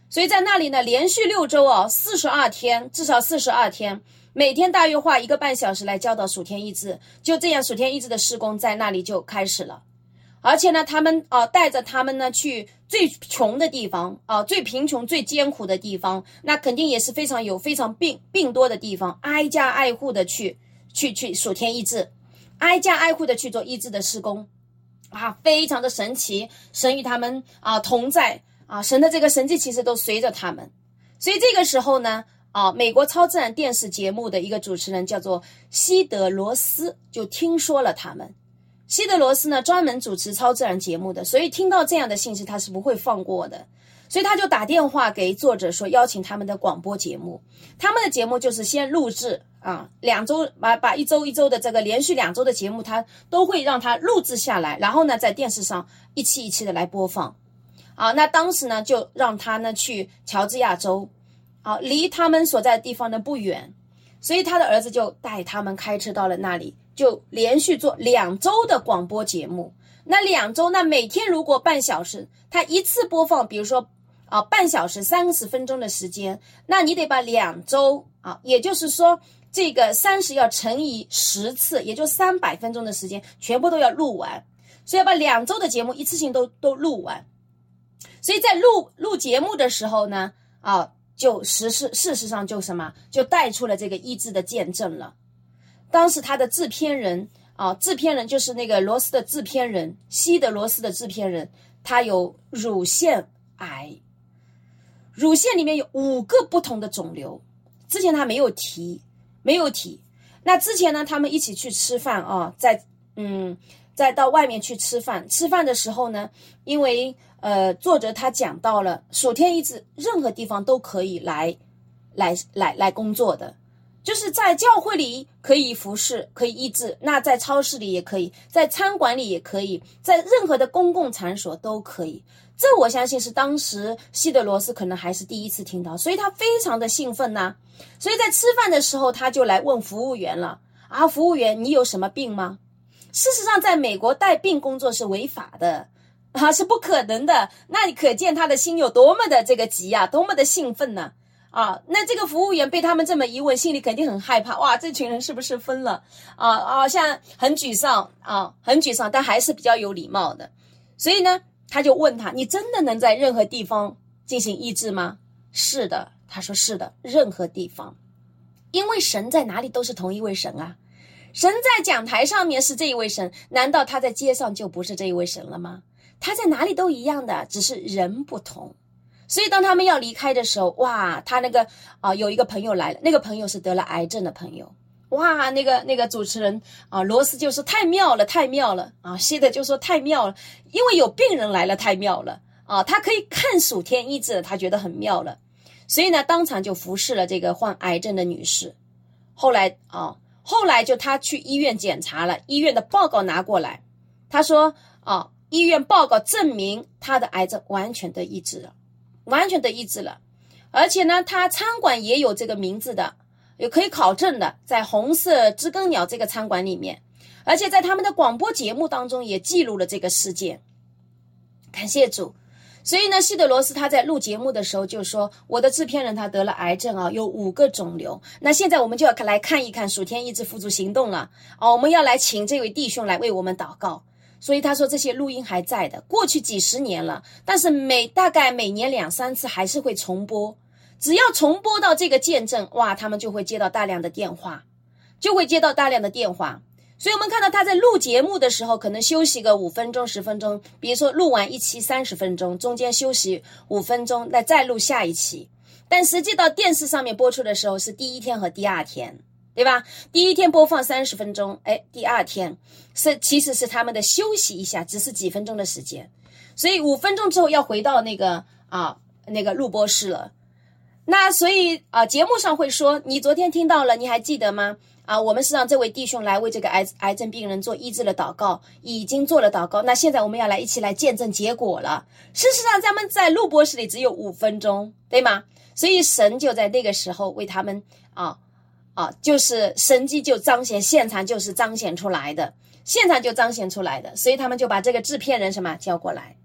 所以在那里呢，连续6周42天，至少42天，每天大约花1个半小时来教导属天医治。就这样，属天医治的事工在那里就开始了。而且呢，他们带着他们呢去最穷的地方最贫穷、最艰苦的地方，那肯定也是非常病多的地方，挨家挨户的去属天医治，挨家挨户的去做医治的事工非常的神奇。神与他们同在神的这个神迹其实都随着他们。所以这个时候呢美国超自然电视节目的一个主持人叫做西德罗斯，就听说了他们。西德罗斯呢专门主持超自然节目的，所以听到这样的信息他是不会放过的，所以他就打电话给作者说邀请他们的广播节目。他们的节目就是先录制2周，把一周一周的这个连续2周的节目他都会让他录制下来，然后呢在电视上一期一期的来播放那当时呢就让他呢去乔治亚州离他们所在的地方呢不远，所以他的儿子就带他们开车到了那里，就连续做2周的广播节目。那2周，那每天如果半小时，他一次播放比如说半小时30分钟的时间，那你得把2周也就是说这个30要乘以10次，也就300分钟的时间全部都要录完，所以要把2周的节目一次性都录完。所以在录节目的时候呢就事实上就什么，就带出了这个医治的见证了。当时他的制片人就是那个罗斯的制片人，西德罗斯的制片人，他有乳腺癌，乳腺里面有5个不同的肿瘤，之前他没有提。那之前呢他们一起去吃饭再到外面去吃饭的时候呢，因为作者他讲到了属天医治任何地方都可以来工作的，就是在教会里可以服侍，可以医治，那在超市里也可以，在餐馆里也可以，在任何的公共场所都可以。这我相信是当时西德罗斯可能还是第一次听到，所以他非常的兴奋所以在吃饭的时候他就来问服务员了服务员，你有什么病吗？事实上在美国带病工作是违法的是不可能的。那你可见他的心有多么的这个急多么的兴奋呢那这个服务员被他们这么一问，心里肯定很害怕，哇，这群人是不是疯了像很沮丧但还是比较有礼貌的。所以呢他就问他，你真的能在任何地方进行医治吗？是的，他说是的，任何地方，因为神在哪里都是同一位神神在讲台上面是这一位神，难道他在街上就不是这一位神了吗？他在哪里都一样的，只是人不同。所以当他们要离开的时候，哇，他那个有一个朋友来了，那个朋友是得了癌症的朋友。哇，那个主持人罗斯就说太妙了西德就说太妙了，因为有病人来了，太妙了他可以看属天医治，他觉得很妙了。所以呢当场就服侍了这个患癌症的女士。后来就他去医院检查了，医院的报告拿过来，他说医院报告证明他的癌症完全的医治了。而且呢他餐馆也有这个名字的，也可以考证的，在红色知更鸟这个餐馆里面，而且在他们的广播节目当中也记录了这个事件。感谢主。所以呢西德罗斯他在录节目的时候就说，我的制片人他得了癌症有5个肿瘤。那现在我们就要来看一看属天医治付诸行动了我们要来请这位弟兄来为我们祷告。所以他说这些录音还在的，过去几十年了，但是大概每年2-3次还是会重播。只要重播到这个见证，哇，他们就会接到大量的电话。所以我们看到他在录节目的时候可能休息个5分钟10分钟，比如说录完一期30分钟，中间休息5分钟，再录下一期。但实际到电视上面播出的时候是第一天和第二天，对吧？第一天播放30分钟，第二天其实是他们的休息一下，只是几分钟的时间。所以5分钟之后要回到那个录播室了。那所以节目上会说，你昨天听到了，你还记得吗？我们是让这位弟兄来为这个癌症病人做医治的祷告，已经做了祷告。那现在我们要来一起来见证结果了。事实上，咱们在录播室里只有5分钟，对吗？所以神就在那个时候为他们就是神迹就彰显，现场就是彰显出来的，所以他们就把这个制片人叫过来。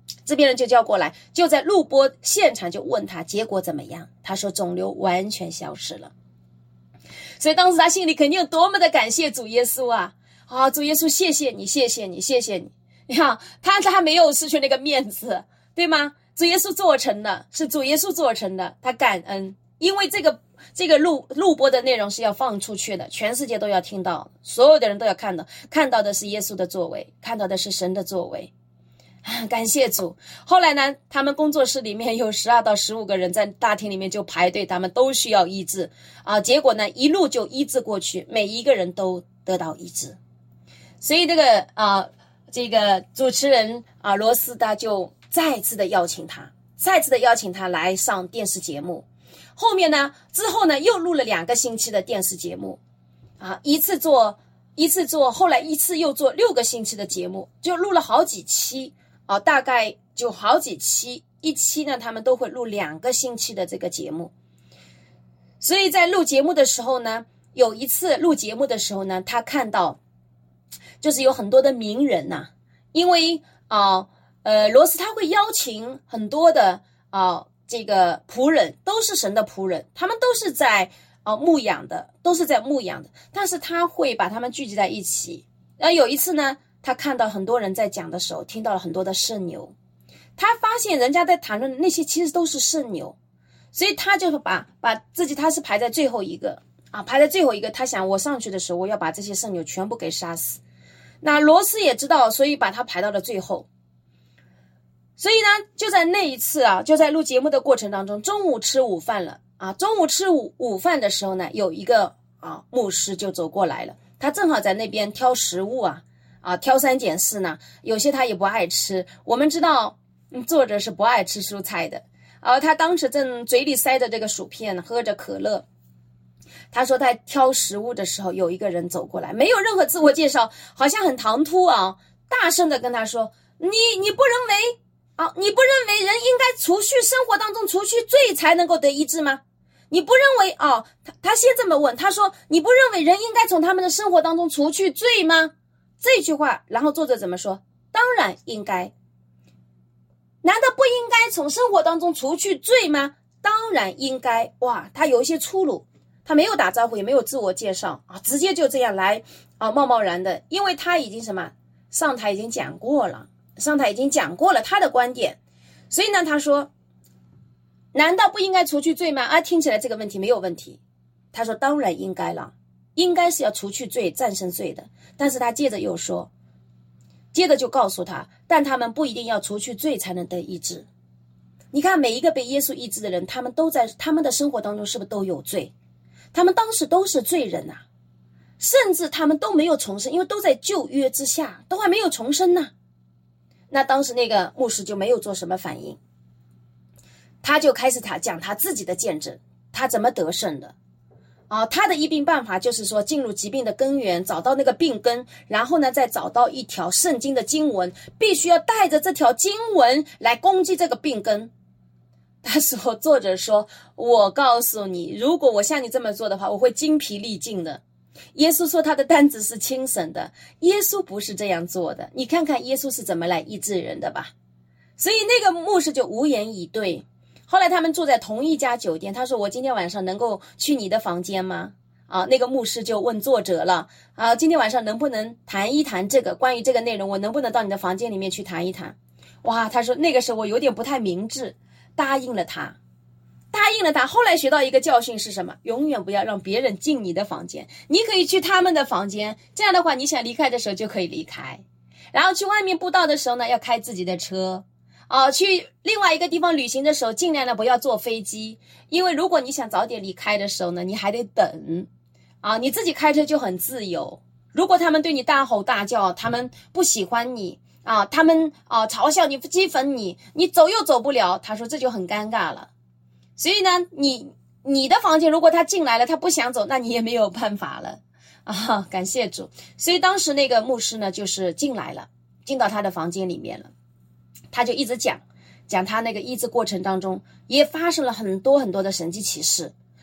这边人就叫过来，就在录播现场就问他结果怎么样，他说肿瘤完全消失了。所以当时他心里肯定有多么的感谢主耶稣啊！主耶稣谢谢你，谢谢你，谢谢你。你看他没有失去那个面子，对吗？主耶稣做成的，是主耶稣做成的，他感恩，因为这个录播的内容是要放出去的，全世界都要听到，所有的人都要看到的是耶稣的作为，看到的是神的作为。感谢主。后来呢，他们工作室里面有12到15个人在大厅里面就排队，他们都需要医治结果呢一路就医治过去，每一个人都得到医治。所以这个主持人罗斯达就再次的邀请他来上电视节目。后面呢之后呢又录了2个星期的电视节目一次做，后来一次又做6个星期的节目，就录了好几期大概就好几期，一期呢他们都会录2个星期的这个节目。所以在录节目的时候呢，有一次录节目的时候呢，他看到就是有很多的名人因为罗斯他会邀请很多的这个仆人，都是神的仆人，他们都是在牧养的，但是他会把他们聚集在一起。有一次呢，他看到很多人在讲的时候，听到了很多的圣牛，他发现人家在谈论的那些其实都是圣牛，所以他就把自己，他是排在最后一个他想我上去的时候我要把这些圣牛全部给杀死。那罗斯也知道，所以把他排到了最后。所以呢就在那一次就在录节目的过程当中，中午吃午饭了中午吃午饭的时候呢，有一个牧师就走过来了，他正好在那边挑食物挑三拣四呢，有些他也不爱吃。我们知道作者是不爱吃蔬菜的他当时正嘴里塞着这个薯片，喝着可乐。他说在挑食物的时候，有一个人走过来，没有任何自我介绍，好像很唐突大声的跟他说，你不认为人应该生活当中除去罪才能够得医治吗？你不认为他先这么问，他说你不认为人应该从他们的生活当中除去罪吗？这句话，然后作者怎么说？当然应该。难道不应该从生活当中除去罪吗？当然应该。哇，他有一些粗鲁，他没有打招呼，也没有自我介绍直接就这样来贸贸然的，因为他已经上台已经讲过了他的观点。所以呢他说难道不应该除去罪吗？听起来这个问题没有问题。他说当然应该了，应该是要除去罪，战胜罪的。但是他接着就告诉他，但他们不一定要除去罪才能得医治。你看每一个被耶稣医治的人，他们都在他们的生活当中是不是都有罪？他们当时都是罪人甚至他们都没有重生，因为都在旧约之下，都还没有重生那当时那个牧师就没有做什么反应，他就开始讲他自己的见证，他怎么得胜的他的医病办法就是说进入疾病的根源，找到那个病根，然后呢再找到一条圣经的经文，必须要带着这条经文来攻击这个病根。他说作者说，我告诉你，如果我像你这么做的话，我会精疲力尽的。耶稣说他的担子是轻省的，耶稣不是这样做的。你看看耶稣是怎么来医治人的吧。所以那个牧师就无言以对。后来他们住在同一家酒店，他说我今天晚上能够去你的房间吗？那个牧师就问作者了今天晚上能不能谈一谈这个关于这个内容，我能不能到你的房间里面去谈一谈？哇，他说那个时候我有点不太明智，答应了他。后来学到一个教训是什么？永远不要让别人进你的房间，你可以去他们的房间，这样的话你想离开的时候就可以离开。然后去外面布道的时候呢，要开自己的车去另外一个地方旅行的时候，尽量的不要坐飞机，因为如果你想早点离开的时候呢，你还得等你自己开车就很自由。如果他们对你大吼大叫，他们不喜欢你他们嘲笑你，讥讽你，你走又走不了，他说这就很尴尬了。所以呢你的房间如果他进来了，他不想走，那你也没有办法了感谢主。所以当时那个牧师呢就是进到他的房间里面了，他就一直讲他那个医治过程当中也发生了很多很多的神迹奇事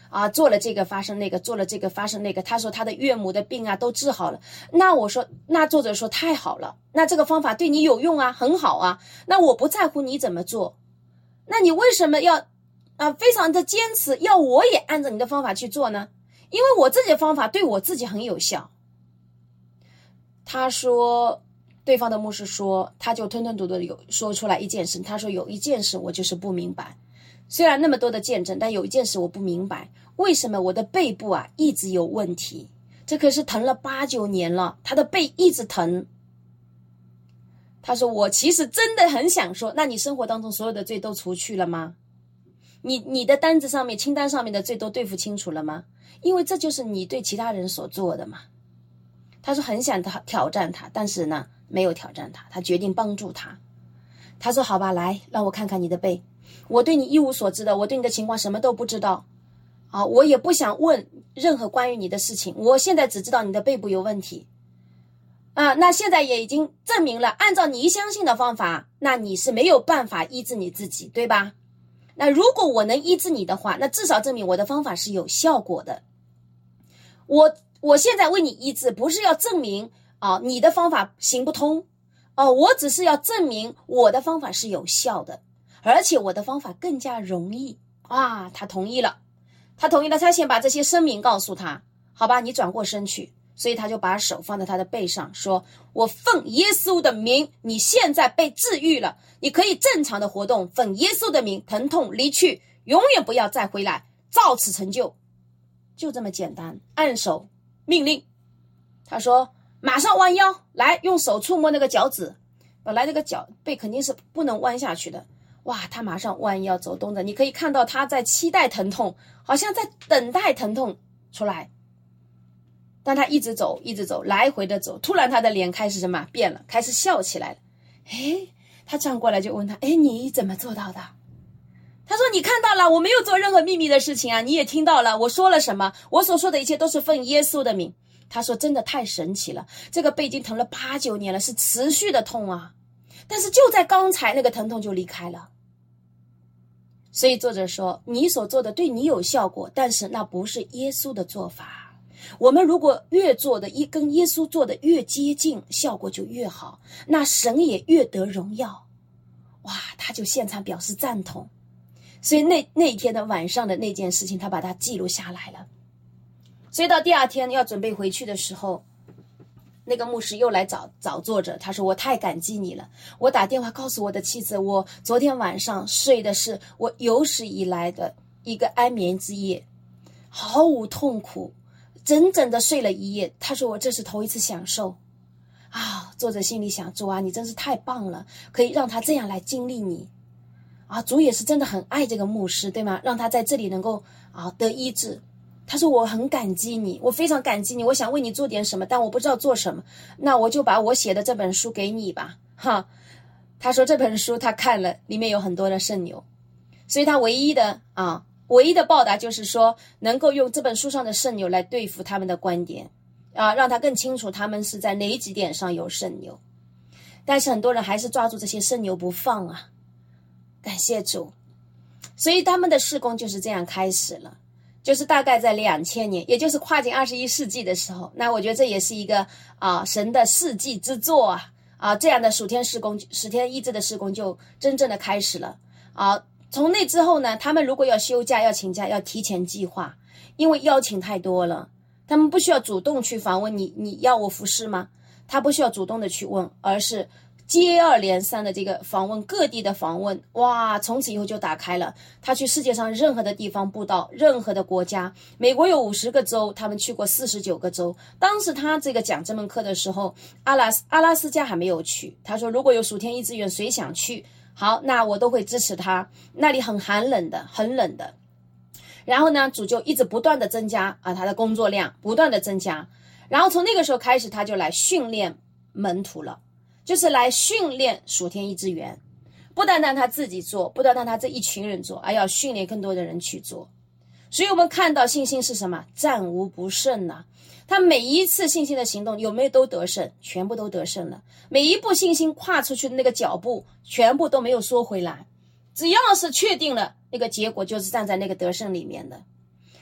做了这个发生那个，做了这个发生那个。他说他的岳母的病都治好了。那我说，那作者说太好了，那这个方法对你有用很好那我不在乎你怎么做，那你为什么要非常的坚持要我也按照你的方法去做呢？因为我自己的方法对我自己很有效。他说，对方的牧师说，他就吞吞吐吐的说出来一件事，他说有一件事我就是不明白，虽然那么多的见证，但有一件事我不明白，为什么我的背部一直有问题？这可是疼了8、9年了，他的背一直疼。他说我其实真的很想说，那你生活当中所有的罪都除去了吗？你的单子上面清单上面的罪都对付清楚了吗？因为这就是你对其他人所做的嘛。他说很想挑战他，但是呢没有挑战他，他决定帮助他。他说好吧，来让我看看你的背，我对你一无所知的，我对你的情况什么都不知道我也不想问任何关于你的事情，我现在只知道你的背部有问题那现在也已经证明了，按照你相信的方法，那你是没有办法医治你自己，对吧？那如果我能医治你的话，那至少证明我的方法是有效果的。我现在为你医治，不是要证明你的方法行不通我只是要证明我的方法是有效的，而且我的方法更加容易他同意了，他先把这些声明告诉他，好吧，你转过身去。所以他就把手放在他的背上，说我奉耶稣的名，你现在被治愈了，你可以正常的活动，奉耶稣的名，疼痛离去，永远不要再回来，照此成就。就这么简单，按手命令。他说马上弯腰来，用手触摸那个脚趾，本来那个脚背肯定是不能弯下去的，他马上弯腰走动的，你可以看到他在期待疼痛，好像在等待疼痛出来。但他一直走来回的走，突然他的脸开始变了，开始笑起来了。他转过来就问他，你怎么做到的？他说你看到了，我没有做任何秘密的事情你也听到了我说了什么，我所说的一切都是奉耶稣的名。他说真的太神奇了，这个背已经疼了8、9年了，是持续的痛但是就在刚才那个疼痛就离开了。所以作者说，你所做的对你有效果，但是那不是耶稣的做法。我们如果越做的跟耶稣做的越接近，效果就越好，那神也越得荣耀。他就现场表示赞同。所以那一天的晚上的那件事情，他把它记录下来了。所以到第2天要准备回去的时候，那个牧师又来找作者，他说我太感激你了，我打电话告诉我的妻子，我昨天晚上睡的是我有史以来的一个安眠之夜，毫无痛苦，整整的睡了1夜。他说我这是头一次享受作者心里想，主你真是太棒了，可以让他这样来经历你主也是真的很爱这个牧师，对吗？让他在这里能够得医治。他说我很感激你，我非常感激你，我想为你做点什么，但我不知道做什么，那我就把我写的这本书给你吧他说这本书他看了，里面有很多的圣牛，所以他唯一的报答就是说能够用这本书上的圣牛来对付他们的观点让他更清楚他们是在哪几点上有圣牛。但是很多人还是抓住这些圣牛不放感谢主。所以他们的事工就是这样开始了，就是大概在2000年，也就是跨进21世纪的时候。那我觉得这也是一个神的世纪之作这样的属天医治的事工就真正的开始了从那之后呢，他们如果要休假要请假要提前计划，因为邀请太多了，他们不需要主动去访问你要我服侍吗？他不需要主动的去问，而是接二连三的这个访问，各地的访问，从此以后就打开了。他去世界上任何的地方布道，任何的国家，美国有50个州，他们去过49个州。当时他这个讲这门课的时候，阿拉斯加还没有去。他说如果有属天医治院谁想去，好，那我都会支持他。那里很寒冷的，很冷的。然后呢，主就一直不断的增加他的工作量不断的增加。然后从那个时候开始，他就来训练门徒了，就是来训练属天医治员，不单单他自己做，不单单他这一群人做，而要训练更多的人去做。所以我们看到信心是什么？战无不胜他每一次信心的行动有没有都得胜？全部都得胜了。每一步信心跨出去的那个脚步，全部都没有缩回来。只要是确定了那个结果，就是站在那个得胜里面的。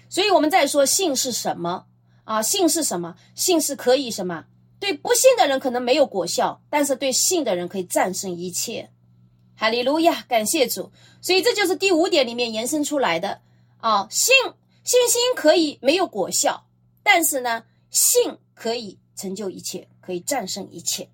所以我们再说信是什么啊？信是什么？信是可以什么？对不信的人可能没有果效，但是对信的人可以战胜一切。哈利路亚，感谢主。所以这就是第5点里面延伸出来的啊，信心可以没有果效，但是呢，信可以成就一切，可以战胜一切。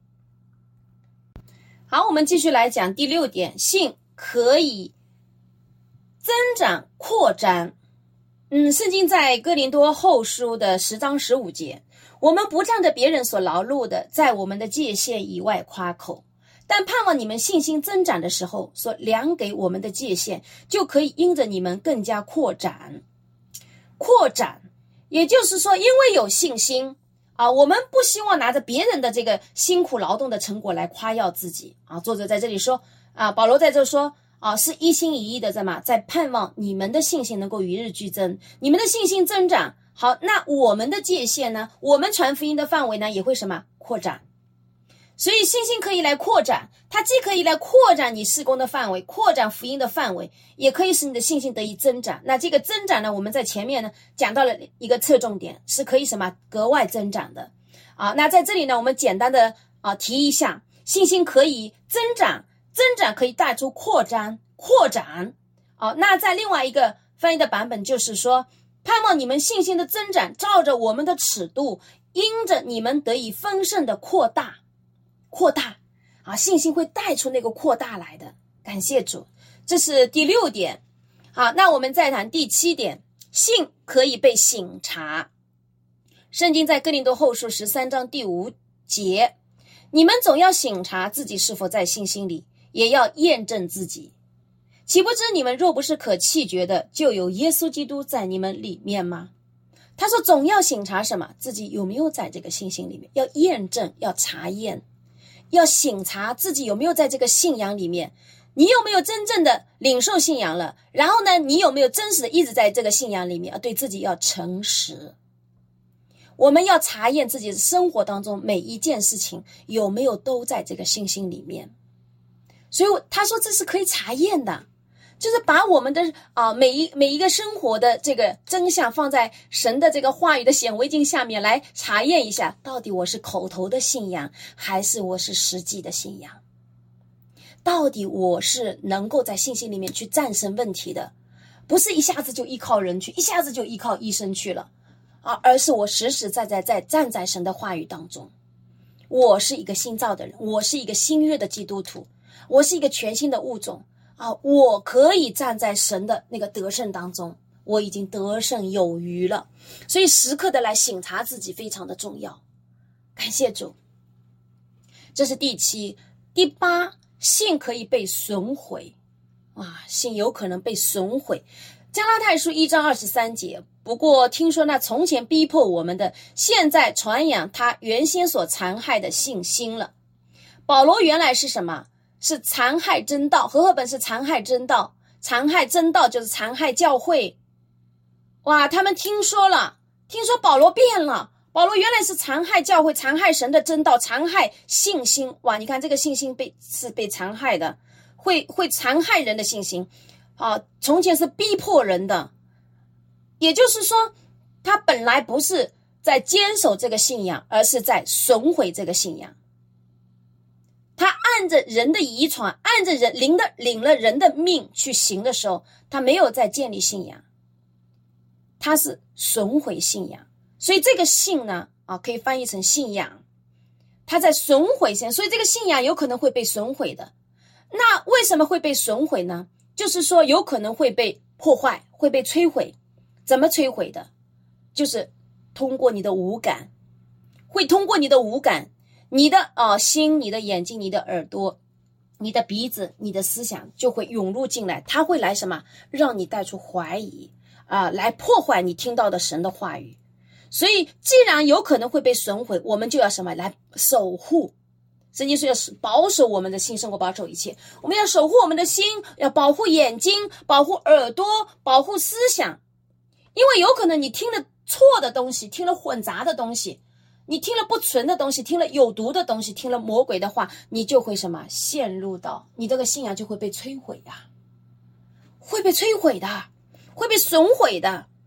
好，我们继续来讲第6点，信可以增长扩张。圣经在哥林多后书的10章15节，我们不仗着别人所劳碌的，在我们的界限以外夸口，但盼望你们信心增长的时候，所量给我们的界限，就可以因着你们更加扩展。扩展，也就是说，因为有信心啊，我们不希望拿着别人的这个辛苦劳动的成果来夸耀自己啊。作者在这里说啊，保罗在这说啊，是一心一意的在盼望你们的信心能够与日俱增，你们的信心增长。好，那我们的界限呢？我们传福音的范围呢，也会什么扩展？所以信心可以来扩展，它既可以来扩展你事工的范围，扩展福音的范围，也可以使你的信心得以增长。那这个增长呢，我们在前面呢讲到了一个侧重点，是可以什么格外增长的啊。那在这里呢，我们简单的提一下，信心可以增长，增长可以带出扩展。那在另外一个翻译的版本就是说，盼望你们信心的增长，照着我们的尺度，因着你们得以丰盛的扩大啊，信心会带出那个扩大来的。感谢主，这是第6点。好，那我们再谈第7点，信可以被省察。圣经在哥林多后书13章第5节，你们总要省察自己是否在信心里，也要验证自己。岂不知你们若不是可弃绝的，就有耶稣基督在你们里面吗？他说总要省察什么？自己有没有在这个信心里面，要验证，要查验，要省察自己有没有在这个信仰里面，你有没有真正的领受信仰了，然后呢，你有没有真实的一直在这个信仰里面，对自己要诚实。我们要查验自己的生活当中每一件事情有没有都在这个信心里面。所以他说这是可以查验的，就是把我们的每一个生活的这个真相放在神的这个话语的显微镜下面来查验一下，到底我是口头的信仰还是我是实际的信仰，到底我是能够在信心里面去战胜问题的，不是一下子就依靠人去，一下子就依靠医生去了而是我实实在在站在神的话语当中。我是一个新造的人，我是一个新约的基督徒，我是一个全新的物种我可以站在神的那个得胜当中，我已经得胜有余了。所以时刻的来省察自己非常的重要。感谢主。这是第7。第8，信可以被损毁信有可能被损毁。加拉太书1章23节，不过听说那从前逼迫我们的，现在传扬他原先所残害的信心了。保罗原来是什么？是残害真道，和合本是残害真道，残害真道就是残害教会。他们听说保罗变了，保罗原来是残害教会，残害神的真道，残害信心。你看这个信心是被残害的，会残害人的信心从前是逼迫人的，也就是说他本来不是在坚守这个信仰，而是在损毁这个信仰。他按着人的遗传，按着领了人的命去行的时候，他没有在建立信仰，他是损毁信仰。所以这个信呢可以翻译成信仰，他在损毁信仰，所以这个信仰有可能会被损毁的。那为什么会被损毁呢？就是说有可能会被破坏，会被摧毁。怎么摧毁的？就是通过你的五感，会通过你的五感，你的心，你的眼睛，你的耳朵，你的鼻子，你的思想就会涌入进来，它会来什么？让你带出怀疑来破坏你听到的神的话语。所以既然有可能会被损毁，我们就要什么？来守护。圣经说要保守我们的心，胜过保守一切。我们要守护我们的心，要保护眼睛，保护耳朵，保护思想。因为有可能你听了错的东西，听了混杂的东西，你听了不纯的东西，听了有毒的东西，听了魔鬼的话，你就会什么？陷入到你这个信仰就会被摧毁会被摧毁的，会被损毁的。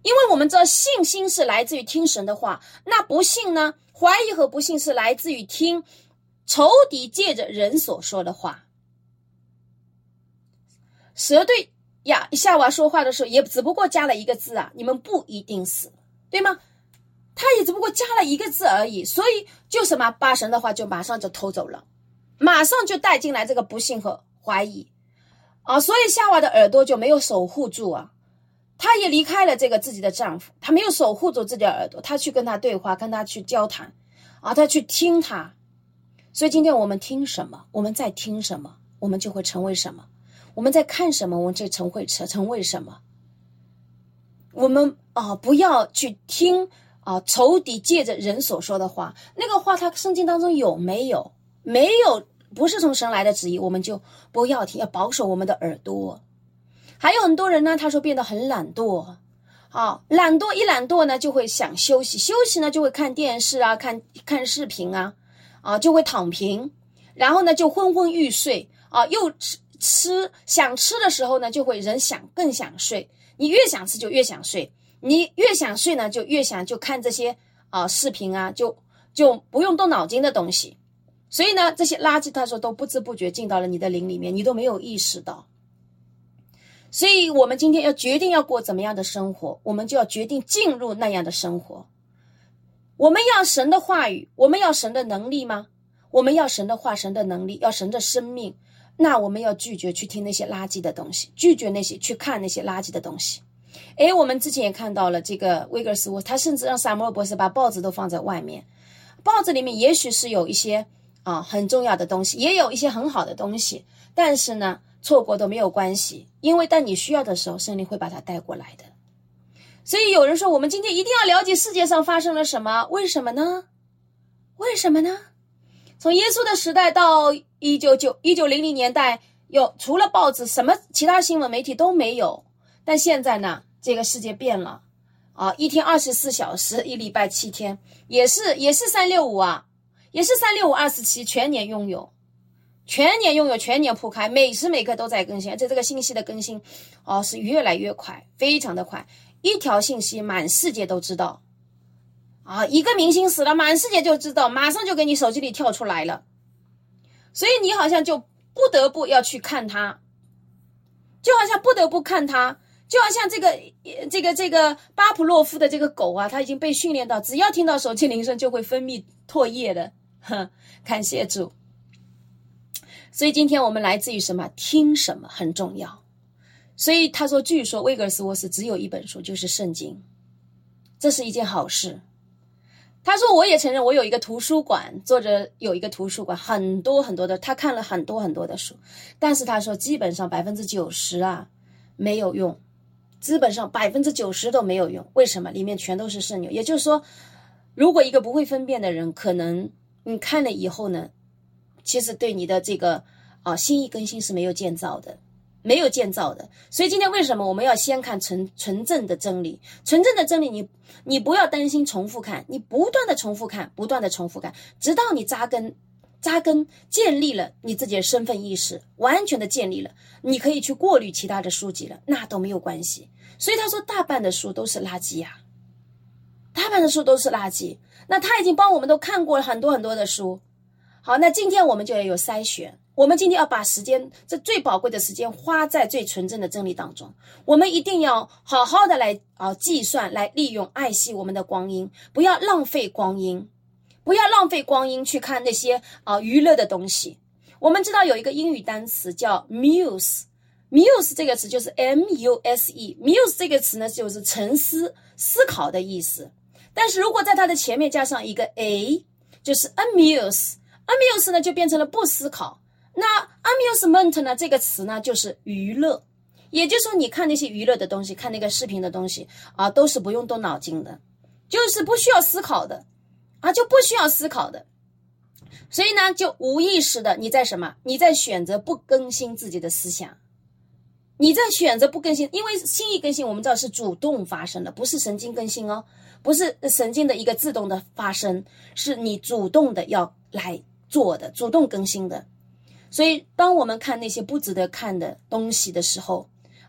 因为我们知道信心是来自于听神的话，那不信呢？怀疑和不信是来自于听仇敌借着人所说的话。蛇对夏娃说话的时候也只不过加了一个字啊，你们不一定死，对吗？他也只不过加了一个字而已，所以就什么把神的话就马上就偷走了，马上就带进来这个不信和怀疑啊，所以夏娃的耳朵就没有守护住啊，她也离开了这个自己的丈夫，她没有守护住自己的耳朵，她去跟他对话，跟他去交谈啊，她去听他。所以今天我们听什么，我们在听什么，我们就会成为什么；我们在看什么，我们就成为什么。我们不要去听仇敌借着人所说的话，那个话他圣经当中有没有？没有，不是从神来的旨意，我们就不要听，要保守我们的耳朵。还有很多人呢，他说变得很懒惰，懒惰呢就会想休息，休息呢就会看电视啊，看视频啊，就会躺平，然后呢就昏昏欲睡啊，又想吃的时候呢就会人更想睡，你越想吃就越想睡，你越想睡呢就越想就看这些视频啊，就不用动脑筋的东西，所以呢这些垃圾他说都不知不觉进到了你的灵里面，你都没有意识到。所以我们今天要决定要过怎么样的生活，我们就要决定进入那样的生活。我们要神的话语，我们要神的能力吗？我们要神的话，神的能力，要神的生命，那我们要拒绝去听那些垃圾的东西，拒绝去看那些垃圾的东西。我们之前也看到了这个威格斯沃，他甚至让萨摩尔博士把报纸都放在外面，报纸里面也许是有一些很重要的东西，也有一些很好的东西，但是呢错过都没有关系，因为当你需要的时候，圣灵会把它带过来的。所以有人说我们今天一定要了解世界上发生了什么，为什么呢？为什么呢？从耶稣的时代到1900年代，除了报纸什么其他新闻媒体都没有，但现在呢这个世界变了一天24小时，一礼拜7天，也是365啊，也是36527，全年拥有，全年铺开，每时每刻都在更新，而且这个信息的更新是越来越快，非常的快，一条信息满世界都知道一个明星死了，满世界就知道，马上就给你手机里跳出来了，所以你好像就不得不要去看它，就好像不得不看它，就好像这个巴甫洛夫的这个狗它已经被训练到只要听到手机铃声就会分泌唾液的，感谢主。所以今天我们来自于什么？听什么很重要。所以他说，据说威格斯沃斯只有一本书，就是圣经，这是一件好事。他说我也承认我有一个图书馆，作者有一个图书馆，很多很多的，他看了很多很多的书，但是他说基本上90%没有用，基本上90%都没有用。为什么？里面全都是圣经。也就是说，如果一个不会分辨的人，可能你看了以后呢，其实对你的这个心意更新是没有建造的。所以今天为什么我们要先看纯正的真理？纯正的真理你不要担心重复看，你不断的重复看，直到你扎根建立了你自己的身份意识，完全的建立了，你可以去过滤其他的书籍了，那都没有关系。所以他说大半的书都是垃圾那他已经帮我们都看过了很多很多的书。好，那今天我们就要有筛选，我们今天要把时间，这最宝贵的时间花在最纯正的真理当中。我们一定要好好的来计算，来利用，爱惜我们的光阴，不要浪费光阴去看那些娱乐的东西。我们知道有一个英语单词叫 muse 这个词就是 M-U-S-E， muse 这个词呢就是沉思思考的意思，但是如果在它的前面加上一个 a， 就是 amuse呢就变成了不思考。那 amusement 呢这个词呢就是娱乐，也就是说你看那些娱乐的东西，看那个视频的东西都是不用动脑筋的，就是不需要思考的所以呢就无意识的你在什么？你在选择不更新自己的思想，你在选择不更新，因为心意更新我们知道是主动发生的，不是神经更新不是神经的一个自动的发生，是你主动的要来做的，主动更新的。所以当我们看那些不值得看的东西的时候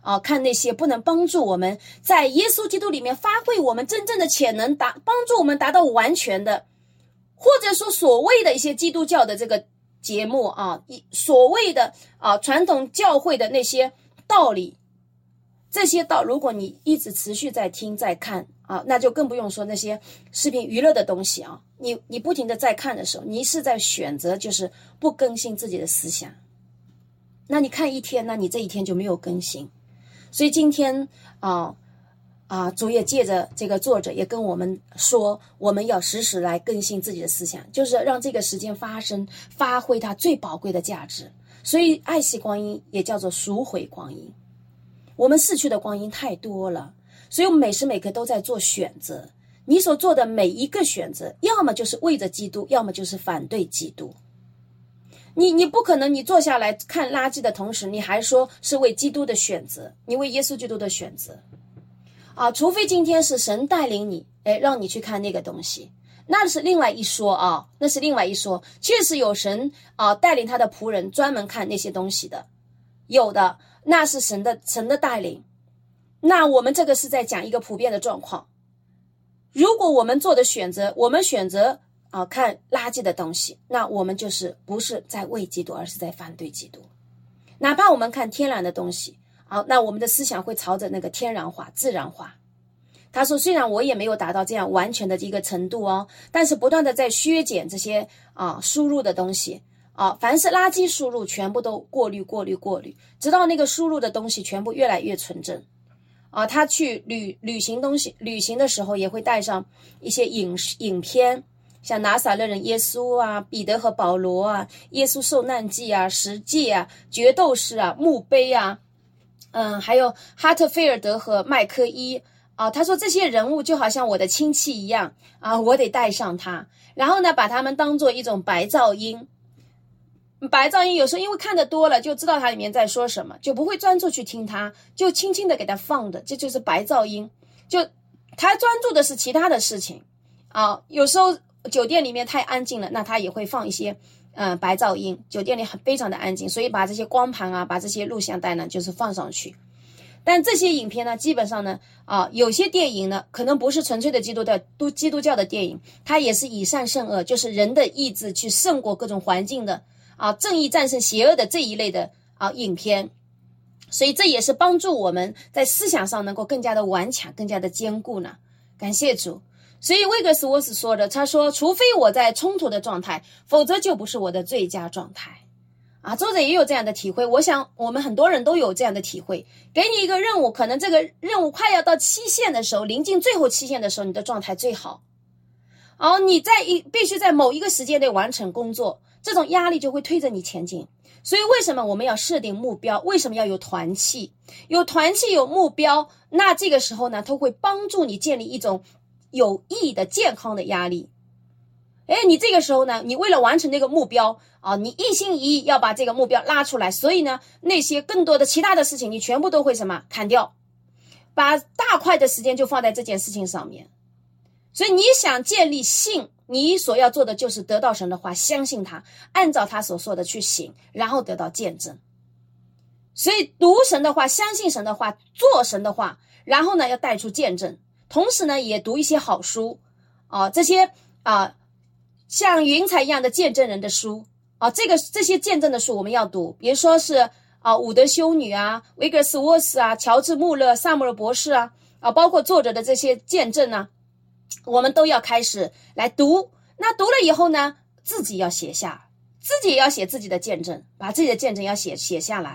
看那些不能帮助我们在耶稣基督里面发挥我们真正的潜能，帮助我们达到完全的，或者说所谓的一些基督教的这个节目啊，所谓的传统教会的那些道理，这些如果你一直持续在听在看啊，那就更不用说那些视频娱乐的东西啊，你不停的在看的时候，你是在选择就是不更新自己的思想。那你看一天，那你这一天就没有更新。所以今天主也借着这个作者也跟我们说，我们要时时来更新自己的思想，就是让这个时间发挥它最宝贵的价值。所以爱惜光阴也叫做赎回光阴。我们逝去的光阴太多了，所以我们每时每刻都在做选择。你所做的每一个选择，要么就是为着基督，要么就是反对基督。你不可能你坐下来看垃圾的同时，你还说是为基督的选择，你为耶稣基督的选择除非今天是神带领你让你去看那个东西，那是另外一说那是另外一说。确实有神带领他的仆人专门看那些东西的，有的那是神的带领。那我们这个是在讲一个普遍的状况。如果我们做的选择，我们选择看垃圾的东西，那我们就是不是在为基督，而是在反对基督。哪怕我们看天然的东西那我们的思想会朝着那个天然化自然化。他说虽然我也没有达到这样完全的一个程度但是不断的在削减这些输入的东西凡是垃圾输入全部都过滤，直到那个输入的东西全部越来越纯正他去旅行的时候也会带上一些影片，像拿撒勒人耶稣彼得和保罗耶稣受难记十诫决斗士墓碑还有哈特菲尔德和麦克伊他说这些人物就好像我的亲戚一样我得带上他，然后呢把他们当做一种白噪音有时候因为看得多了就知道它里面在说什么，就不会专注去听它，就轻轻的给它放的，这就是白噪音。就他专注的是其他的事情有时候酒店里面太安静了，那他也会放一些白噪音，酒店里非常的安静，所以把这些光盘把这些录像带呢就是放上去。但这些影片呢基本上呢有些电影呢可能不是纯粹的基督教的电影，它也是以善胜恶，就是人的意志去胜过各种环境的正义战胜邪恶的这一类的影片。所以这也是帮助我们在思想上能够更加的顽强，更加的坚固呢。感谢主。所以威格斯沃斯说的，他说除非我在冲突的状态，否则就不是我的最佳状态作者也有这样的体会，我想我们很多人都有这样的体会。给你一个任务，可能这个任务快要到期限的时候，临近最后期限的时候，你的状态最好你必须在某一个时间内完成工作，这种压力就会推着你前进。所以为什么我们要设定目标？为什么要有团契？有团契有目标，那这个时候呢它会帮助你建立一种有意义的健康的压力。你这个时候呢，你为了完成那个目标你一心一意要把这个目标拉出来，所以呢那些更多的其他的事情你全部都会砍掉，把大块的时间就放在这件事情上面。所以你想建立信，你所要做的就是得到神的话，相信他，按照他所说的去行，然后得到见证。所以读神的话，相信神的话，做神的话，然后呢要带出见证，同时呢也读一些好书这些像云彩一样的见证人的书这些见证的书我们要读，比如说是伍德修女维格斯沃斯乔治穆勒、萨姆尔博士包括作者的这些见证我们都要开始来读。那读了以后呢，自己也要写自己的见证，把自己的见证要写下来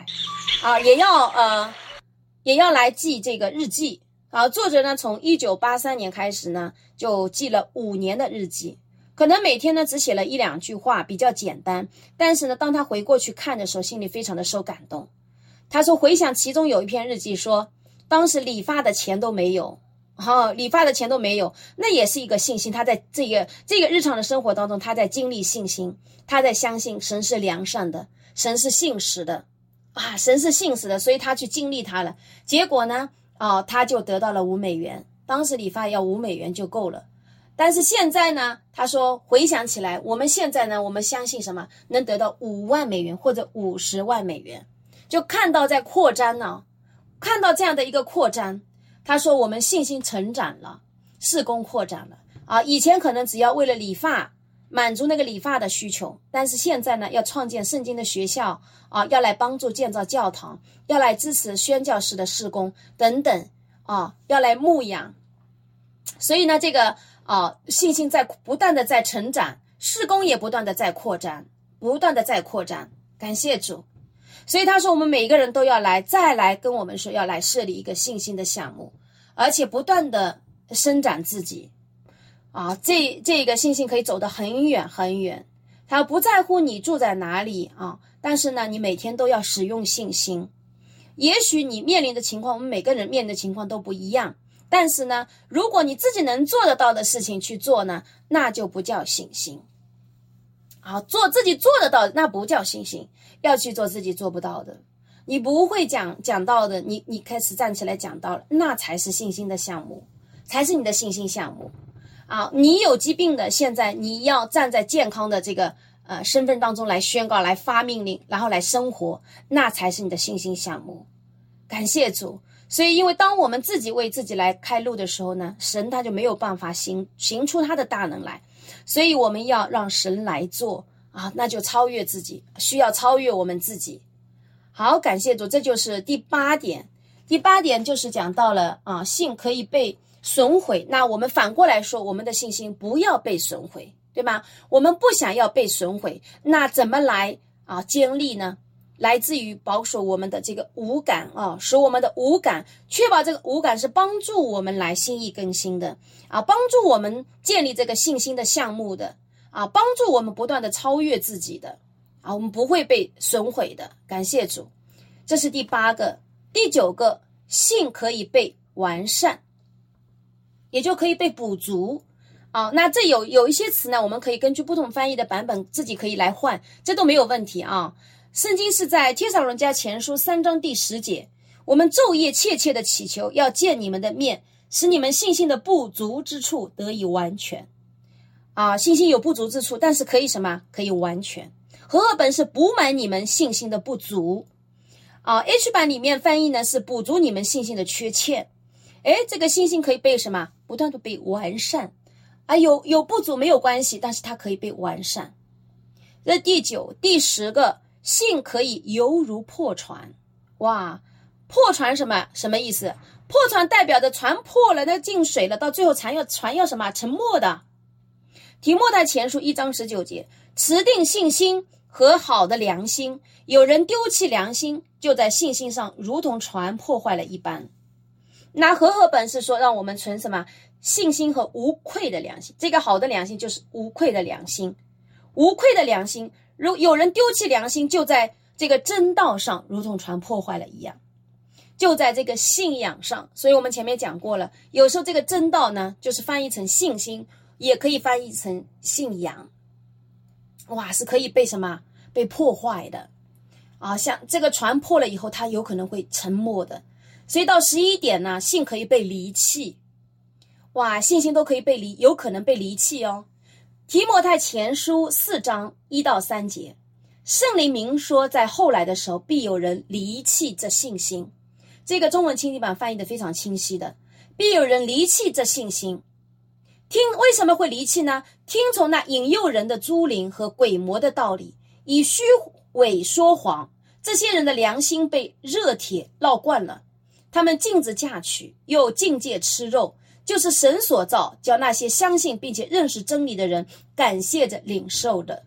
也要来记这个日记作者呢从1983年开始呢就记了5年的日记，可能每天呢只写了1-2句话，比较简单，但是呢当他回过去看的时候，心里非常的受感动。他说回想其中有一篇日记说，当时理发的钱都没有那也是一个信心。他在这个日常的生活当中，他在经历信心，他在相信神是良善的，神是信实的神是信实的，所以他去经历他了。结果呢他就得到了$5，当时理发要$5就够了。但是现在呢，他说回想起来，我们现在呢，我们相信什么？能得到$5万或者$50万，就看到在扩张看到这样的一个扩张，他说我们信心成长了，事工扩展了啊！以前可能只要为了理发满足那个理发的需求，但是现在呢，要创建圣经的学校啊，要来帮助建造教堂，要来支持宣教士的事工等等啊，要来牧养。所以呢，这个信心在不断的在成长，事工也不断的在扩张，不断的在扩张。感谢主。所以他说我们每一个人都要再来跟我们说，要来设立一个信心的项目，而且不断的伸展自己啊，这个信心可以走得很远很远。他不在乎你住在哪里啊，但是呢，你每天都要使用信心。也许你面临的情况，我们每个人面临的情况都不一样，但是呢，如果你自己能做得到的事情去做呢，那就不叫信心啊。做自己做得到的那不叫信心，要去做自己做不到的，你不会讲到的，你开始站起来讲到了，那才是信心的项目，才是你的信心项目啊！你有疾病的，现在你要站在健康的这个身份当中来宣告，来发命令，然后来生活，那才是你的信心项目。感谢主。所以因为当我们自己为自己来开路的时候呢，神他就没有办法行出他的大能来，所以我们要让神来做啊，那就超越自己，需要超越我们自己。好，感谢主，这就是第8点。第8点就是讲到了信可以被损毁，那我们反过来说，我们的信心不要被损毁，对吗？我们不想要被损毁，那怎么来坚立呢？来自于保守我们的这个五感使我们的五感，确保这个五感是帮助我们来心意更新的帮助我们建立这个信心的项目的帮助我们不断的超越自己的我们不会被损毁的。感谢主。这是第8个。第9个，信可以被完善，也就可以被补足那这有一些词呢，我们可以根据不同翻译的版本自己可以来换，这都没有问题圣经是在帖撒罗尼迦前书3章第10节，我们昼夜切切的祈求，要见你们的面，使你们信心的不足之处得以完全信心有不足之处，但是可以什么？可以完全。和合本是补满你们信心的不足H 版里面翻译呢是补足你们信心的缺欠。这个信心可以被什么？不断的被完善有不足没有关系，但是它可以被完善。这第10个，信可以犹如破船。哇，破船什么意思？破船代表着船破了，那进水了，到最后船要什么？沉没的。提摩太前书1章19节，持定信心和好的良心，有人丢弃良心，就在信心上如同船破坏了一般。那和合本是说让我们存什么？信心和无愧的良心。这个好的良心就是无愧的良心。无愧的良心，如有人丢弃良心，就在这个真道上如同船破坏了一样，就在这个信仰上。所以我们前面讲过了，有时候这个真道呢就是翻译成信心，也可以翻译成信仰。哇，是可以被什么？被破坏的像这个船破了以后，它有可能会沉没的。所以到11点呢，信可以被离弃。哇，信心都可以有可能被离弃提摩太前书4章1到3节，圣灵明说，在后来的时候必有人离弃这信心。这个中文清译版翻译的非常清晰的，必有人离弃这信心。为什么会离弃呢？听从那引诱人的诸灵和鬼魔的道理，以虚伪说谎。这些人的良心被热铁烙惯了，他们禁止嫁娶，又禁戒吃肉，就是神所造，叫那些相信并且认识真理的人感谢着领受的。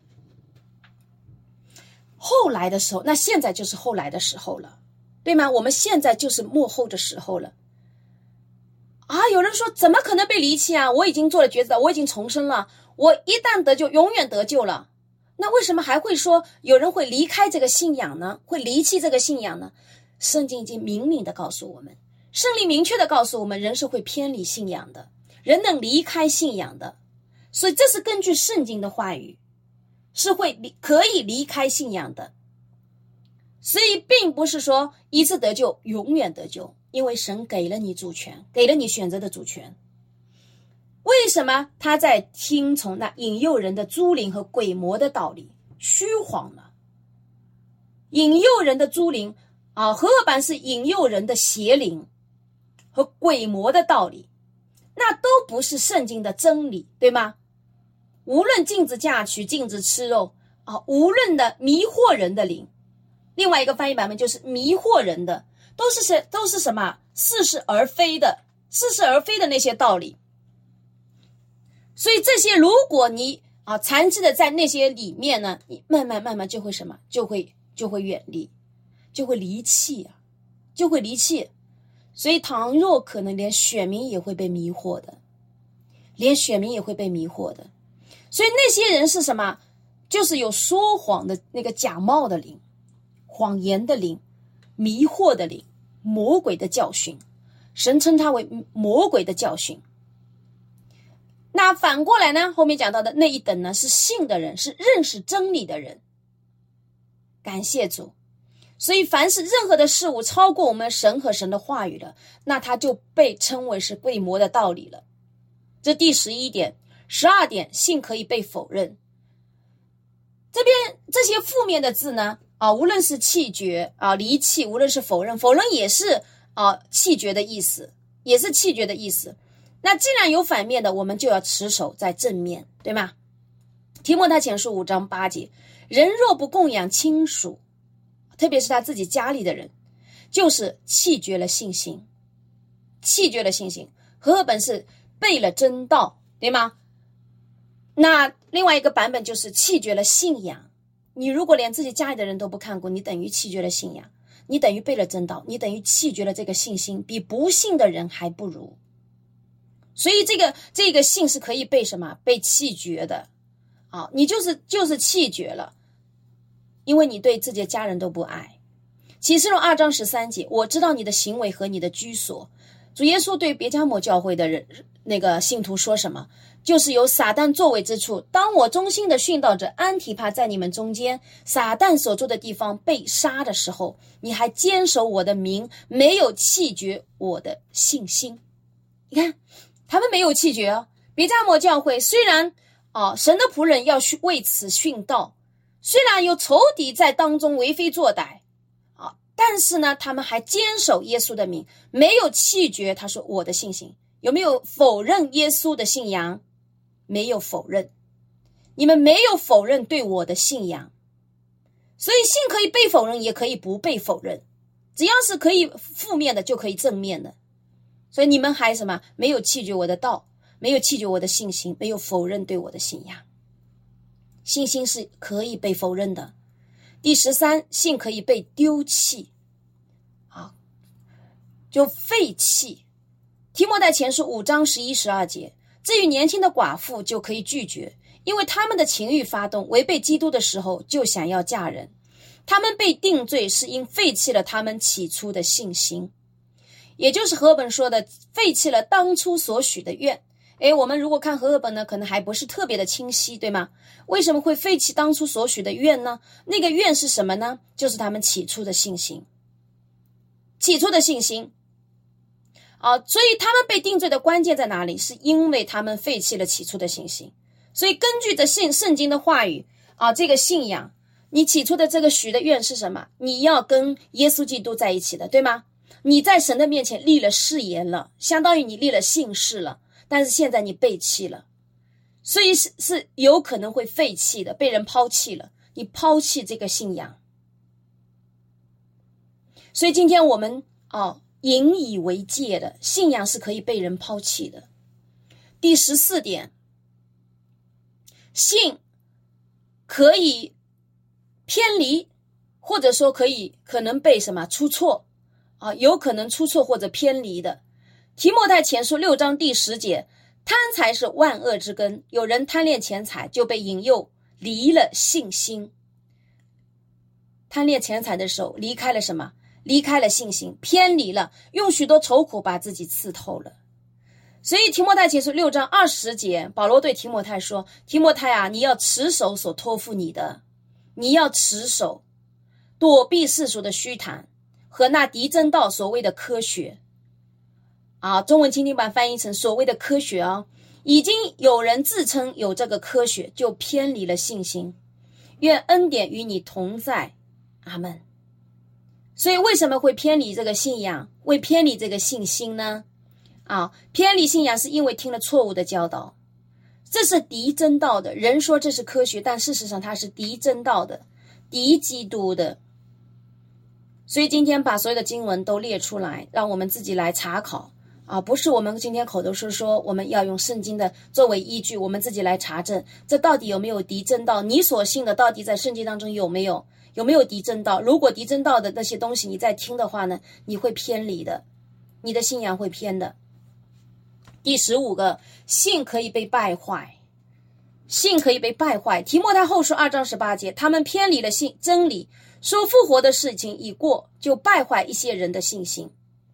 后来的时候，那现在就是后来的时候了，对吗？我们现在就是末后的时候了有人说怎么可能被离弃我已经做了抉择，我已经重生了，我一旦得救永远得救了，那为什么还会说有人会离开这个信仰呢？会离弃这个信仰呢？圣经已经明明的告诉我们，圣灵明确的告诉我们，人是会偏离信仰的，人能离开信仰的。所以这是根据圣经的话语，是可以离开信仰的。所以并不是说一次得救永远得救，因为神给了你主权，给了你选择的主权。为什么他在听从那引诱人的诸灵和鬼魔的道理？虚谎了。引诱人的诸灵和合本是引诱人的邪灵和鬼魔的道理，那都不是圣经的真理，对吗？无论禁止嫁娶、禁止吃肉无论的迷惑人的灵，另外一个翻译版本就是迷惑人的，都是什么？似是而非的那些道理。所以这些如果你长期的在那些里面呢，你慢慢就会什么？就会远离，就会离弃就会离弃。所以倘若可能连选民也会被迷惑的，所以那些人是什么？就是有说谎的那个假冒的灵，谎言的灵，迷惑的灵，魔鬼的教训，神称它为魔鬼的教训。那反过来呢，后面讲到的那一等呢，是信的人，是认识真理的人。感谢主。所以凡是任何的事物超过我们神和神的话语了，那它就被称为是鬼魔的道理了。这第11点。12点，信可以被否认。这边这些负面的字呢，无论是弃绝离弃，无论是否认也是弃绝的意思，那既然有反面的，我们就要持守在正面，对吗？提摩太前书5章8节，人若不供养亲属，特别是他自己家里的人，就是弃绝了信心。和本是背了真道，对吗？那另外一个版本就是弃绝了信仰。你如果连自己家里的人都不看过，你等于弃绝了信仰，你等于背了真道，你等于弃绝了这个信心，比不信的人还不如。所以这个信是可以被什么？被弃绝的你就是弃绝了，因为你对自己的家人都不爱。启示录2章13节，我知道你的行为和你的居所。主耶稣对别迦摩教会的人那个信徒说什么？就是有撒旦作为之处，当我忠心的殉道者安提帕在你们中间，撒旦所住的地方被杀的时候，你还坚守我的名，没有弃绝我的信心。你看他们没有弃绝别迦摩教会虽然神的仆人要为此殉道，虽然有仇敌在当中为非作歹但是呢他们还坚守耶稣的名，没有弃绝他说我的信心。有没有否认耶稣的信仰？没有否认。你们没有否认对我的信仰，所以信可以被否认，也可以不被否认，只要是可以负面的就可以正面的。所以你们还什么？没有弃绝我的道，没有弃绝我的信心，没有否认对我的信仰。信心是可以被否认的。第13，信可以被丢弃就废弃。提摩太前书5章11、12节，至于年轻的寡妇就可以拒绝，因为他们的情欲发动，违背基督的时候就想要嫁人。他们被定罪是因废弃了他们起初的信心，也就是和合本说的废弃了当初所许的愿。我们如果看和合本呢，可能还不是特别的清晰，对吗？为什么会废弃当初所许的愿呢？那个愿是什么呢？就是他们起初的信心。所以他们被定罪的关键在哪里？是因为他们废弃了起初的信心。所以根据着圣经的话语这个信仰，你起初的这个许的愿是什么？你要跟耶稣基督在一起的，对吗？你在神的面前立了誓言了，相当于你立了信誓了，但是现在你背弃了，所以是有可能会废弃的，被人抛弃了，你抛弃这个信仰。所以今天我们引以为戒的信仰是可以被人抛弃的。第14点，信可以偏离，或者说可能被什么出错有可能出错或者偏离的。提摩太前书6章第10节，贪财是万恶之根，有人贪恋钱财，就被引诱离了信心。贪恋钱财的时候离开了什么？离开了信心，偏离了，用许多愁苦把自己刺透了。所以提摩太前书6章20节，保罗对提摩太说，提摩太你要持守所托付你的，你要持守，躲避世俗的虚谈和那敌真道所谓的科学中文清听版翻译成所谓的科学已经有人自称有这个科学，就偏离了信心。愿恩典与你同在，阿们。 所以为什么会偏离这个信仰，会偏离这个信心呢？偏离信仰是因为听了错误的教导，这是敌真道的。人说这是科学，但事实上它是敌真道的，敌基督的。所以今天把所有的经文都列出来，让我们自己来查考不是我们今天口头说我们要用圣经的作为依据，我们自己来查证这到底有没有敌真道，你所信的到底在圣经当中有没有敌真道。如果敌真道的那些东西你在听的话呢，你会偏离的，你的信仰会偏的。第15个，信可以被败坏，信可以被败坏。提摩太后书2章18节，他们偏离了真理，说复活的事情已过，就败坏一些人的信心。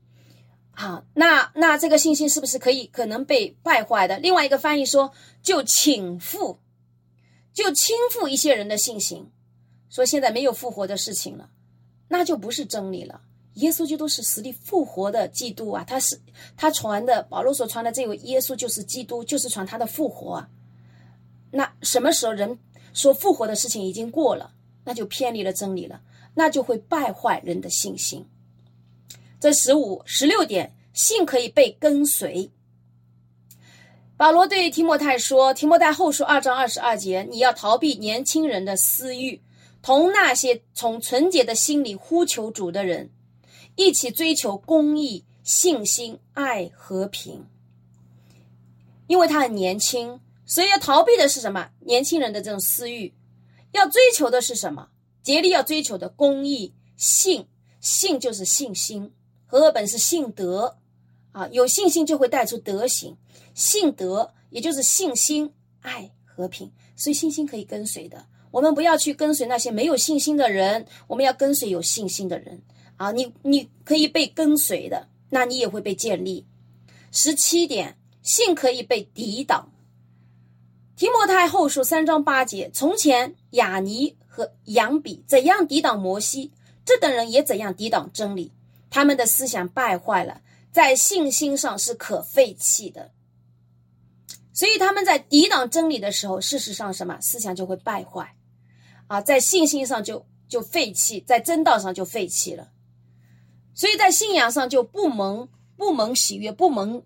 那这个信心是不是可能被败坏的？另外一个翻译说，就倾覆一些人的信心，说现在没有复活的事情了，那就不是真理了。耶稣基督是死里复活的基督啊，他传的，保罗所传的这位耶稣就是基督，就是传他的复活啊。那什么时候人说复活的事情已经过了，那就偏离了真理了，那就会败坏人的信心。这16点，信可以被跟随。保罗对提摩太说，提摩太后书2章22节，你要逃避年轻人的私欲，同那些从纯洁的心里呼求主的人一起追求公义、信心、爱、和平。因为他很年轻，所以要逃避的是什么？年轻人的这种私欲。要追求的是什么？竭力要追求的公义、信就是信心，和合本是信德有信心就会带出德行，信德也就是信心、爱、和平。所以信心可以跟随的，我们不要去跟随那些没有信心的人，我们要跟随有信心的人你可以被跟随的，那你也会被建立。17点，信可以被抵挡。提摩太后书3章8节，从前亚尼和杨比怎样抵挡摩西，这等人也怎样抵挡真理，他们的思想败坏了，在信心上是可废弃的。所以他们在抵挡真理的时候，事实上什么？思想就会败坏在信心上就废弃，在真道上就废弃了。所以在信仰上就不蒙喜悦，不蒙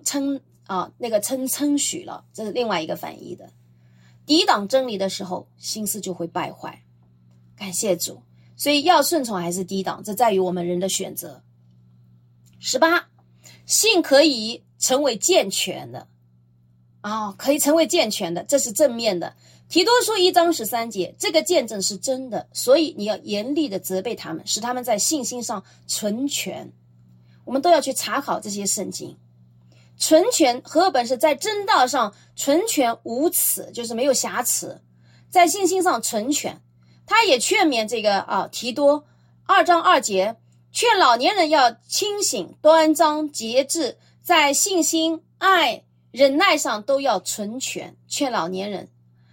称许了，这是另外一个翻译的。抵挡真理的时候，心思就会败坏。感谢主。所以要顺从还是抵挡，这在于我们人的选择。18，信可以成为健全的可以成为健全的，这是正面的。提多书1章13节，这个见证是真的，所以你要严厉的责备他们，使他们在信心上纯全。我们都要去查考这些圣经。纯全，和合本是在真道上纯全无疵，就是没有瑕疵，在信心上纯全。他也劝勉这个提多2章2节，劝老年人要清醒、端庄、节制，在信心、爱、忍耐上都要纯全，劝老年人。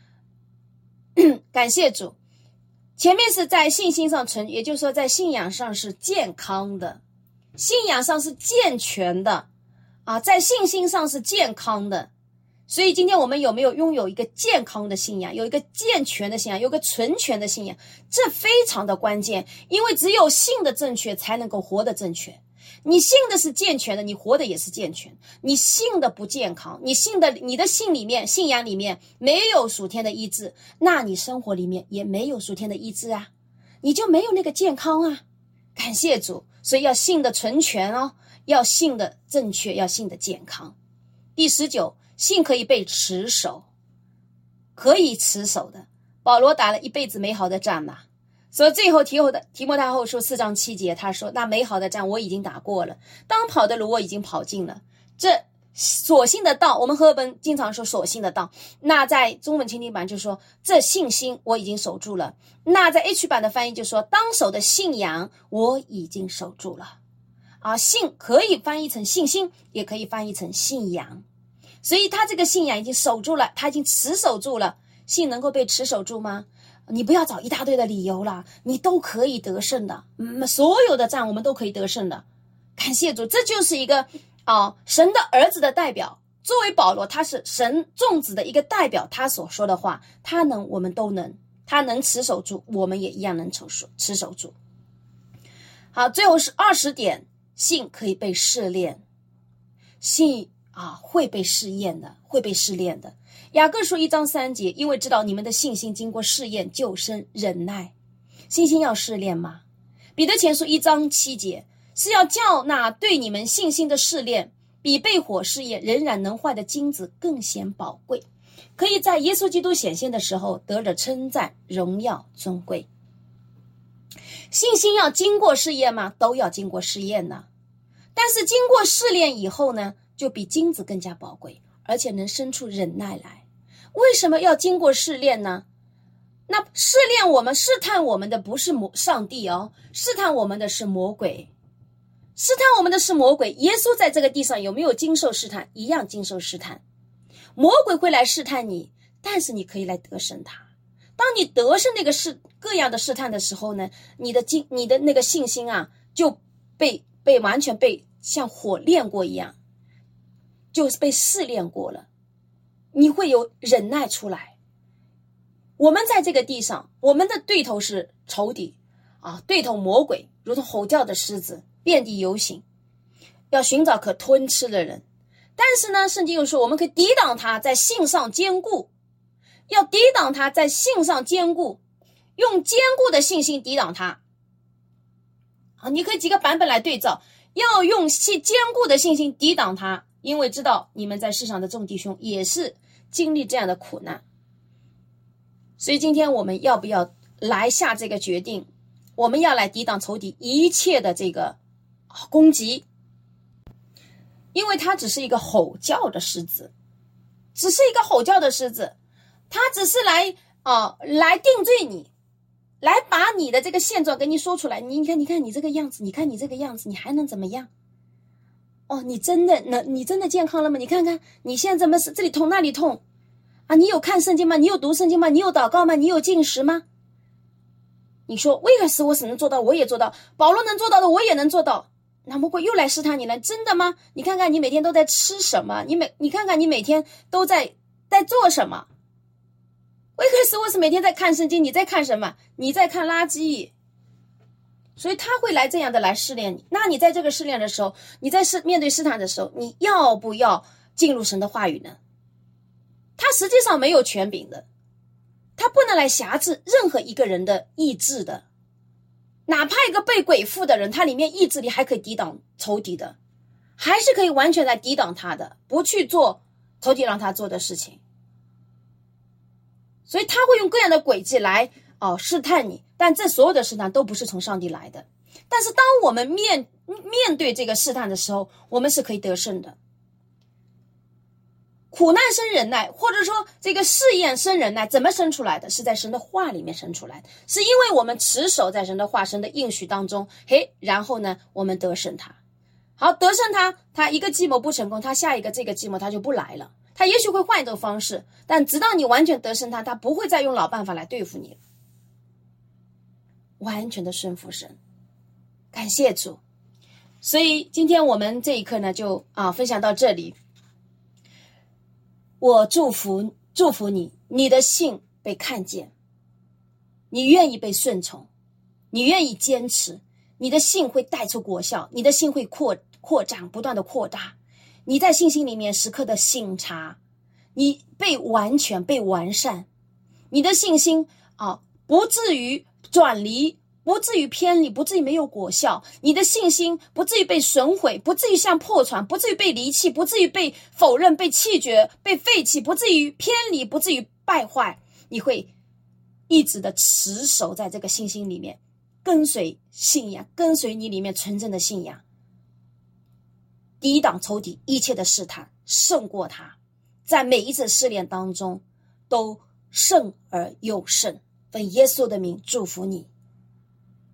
感谢主。前面是在信心上纯，也就是说在信仰上是健康的，信仰上是健全的在信心上是健康的。所以今天我们有没有拥有一个健康的信仰，有一个健全的信仰，有一个纯全的信仰，这非常的关键。因为只有信的正确才能够活得正确。你信的是健全的，你活的也是健全。你信的不健康，你的信里面，信仰里面没有属天的医治，那你生活里面也没有属天的医治你就没有那个健康感谢主。所以要信的纯全要信的正确，要信的健康。第19，信可以被持守，可以持守的。保罗打了一辈子美好的战嘛，所以最后提摩太后书4章7节，他说，那美好的战我已经打过了，当跑的路我已经跑尽了。这所信的道，我们和合本经常说所信的道，那在中文钦定版就说这信心我已经守住了。那在 H 版的翻译就说当守的信仰我已经守住了信可以翻译成信心，也可以翻译成信仰。所以他这个信仰已经守住了，他已经持守住了。信能够被持守住吗？你不要找一大堆的理由啦，你都可以得胜的。所有的战我们都可以得胜的。感谢主，这就是一个神的儿子的代表。作为保罗，他是神众子的一个代表，他所说的话，他能，我们都能。他能持守住，我们也一样能持守住。 好，最后是20点，信可以被试炼，信会被试验的，会被试炼的。雅各书1章3节，因为知道你们的信心经过试验，就生忍耐。信心要试炼吗？彼得前书1章7节，是要叫那对你们信心的试炼，比被火试验仍然能坏的金子更显宝贵，可以在耶稣基督显现的时候得着称赞、荣耀、尊贵。信心要经过试验吗？都要经过试验呢。但是经过试炼以后呢，就比金子更加宝贵，而且能生出忍耐来。为什么要经过试炼呢？那试炼我们、试探我们的不是上帝哦，试探我们的是魔鬼。试探我们的是魔鬼。耶稣在这个地上有没有经受试探？一样经受试探。魔鬼会来试探你，但是你可以来得胜他。当你得胜那个各样的试探的时候呢，你的那个信心就被完全被像火炼过一样，就是被试炼过了。你会有忍耐出来。我们在这个地上，我们的对头是仇敌对头魔鬼，如同吼叫的狮子，遍地游行，要寻找可吞吃的人。但是呢，圣经又说我们可以抵挡他，在信上坚固，要抵挡他，在信上坚固，用坚固的信心抵挡他。你可以几个版本来对照，要用坚固的信心抵挡他，因为知道你们在世上的众弟兄也是经历这样的苦难。所以今天我们要不要来下这个决定？我们要来抵挡仇敌一切的这个攻击，因为他只是一个吼叫的狮子，只是一个吼叫的狮子，他只是来定罪你，来把你的这个现状跟你说出来。你看你这个样子，你看你这个样子，你还能怎么样？你真的健康了吗？你看看你现在怎么是这里痛那里痛你有看圣经吗？你有读圣经吗？你有祷告吗？你有禁食吗？你说威尔斯我只能做到，我也做到，保罗能做到的我也能做到，那魔鬼又来试探你了，真的吗？你看看你每天都在吃什么？你看看你每天都在做什么？威尔斯我是每天在看圣经，你在看什么？你在看垃圾。所以他会来这样的来试炼你。那你在这个试炼的时候，你在面对试探的时候，你要不要进入神的话语呢？他实际上没有权柄的，他不能来辖制任何一个人的意志的。哪怕一个被鬼附的人，他里面意志力还可以抵挡仇敌的，还是可以完全来抵挡他的，不去做仇敌让他做的事情。所以他会用各样的诡计来试探你，但这所有的试探都不是从上帝来的。但是当我们面对这个试探的时候，我们是可以得胜的。苦难生忍耐，或者说这个试验生忍耐，怎么生出来的？是在神的话里面生出来的，是因为我们持守在神的话、神的应许当中，然后呢，我们得胜他。好，得胜他一个计谋不成功，他下一个这个计谋他就不来了，他也许会换一种方式，但直到你完全得胜他不会再用老办法来对付你了。完全的顺服神，感谢主。所以今天我们这一课呢，就分享到这里。我祝福你，你的信被看见，你愿意被顺从，你愿意坚持，你的信会带出果效，你的信会扩张，不断的扩大。你在信心里面时刻的省察，你被完全被完善，你的信心不至于转离，不至于偏离，不至于没有果效，你的信心不至于被损毁，不至于像破船，不至于被离弃，不至于被否认，被弃绝，被废弃，不至于偏离，不至于败坏。你会一直的持守在这个信心里面，跟随信仰，跟随你里面纯正的信仰，抵挡仇敌一切的试探，胜过他，在每一次试炼当中都胜而又胜。奉耶稣的名祝福你。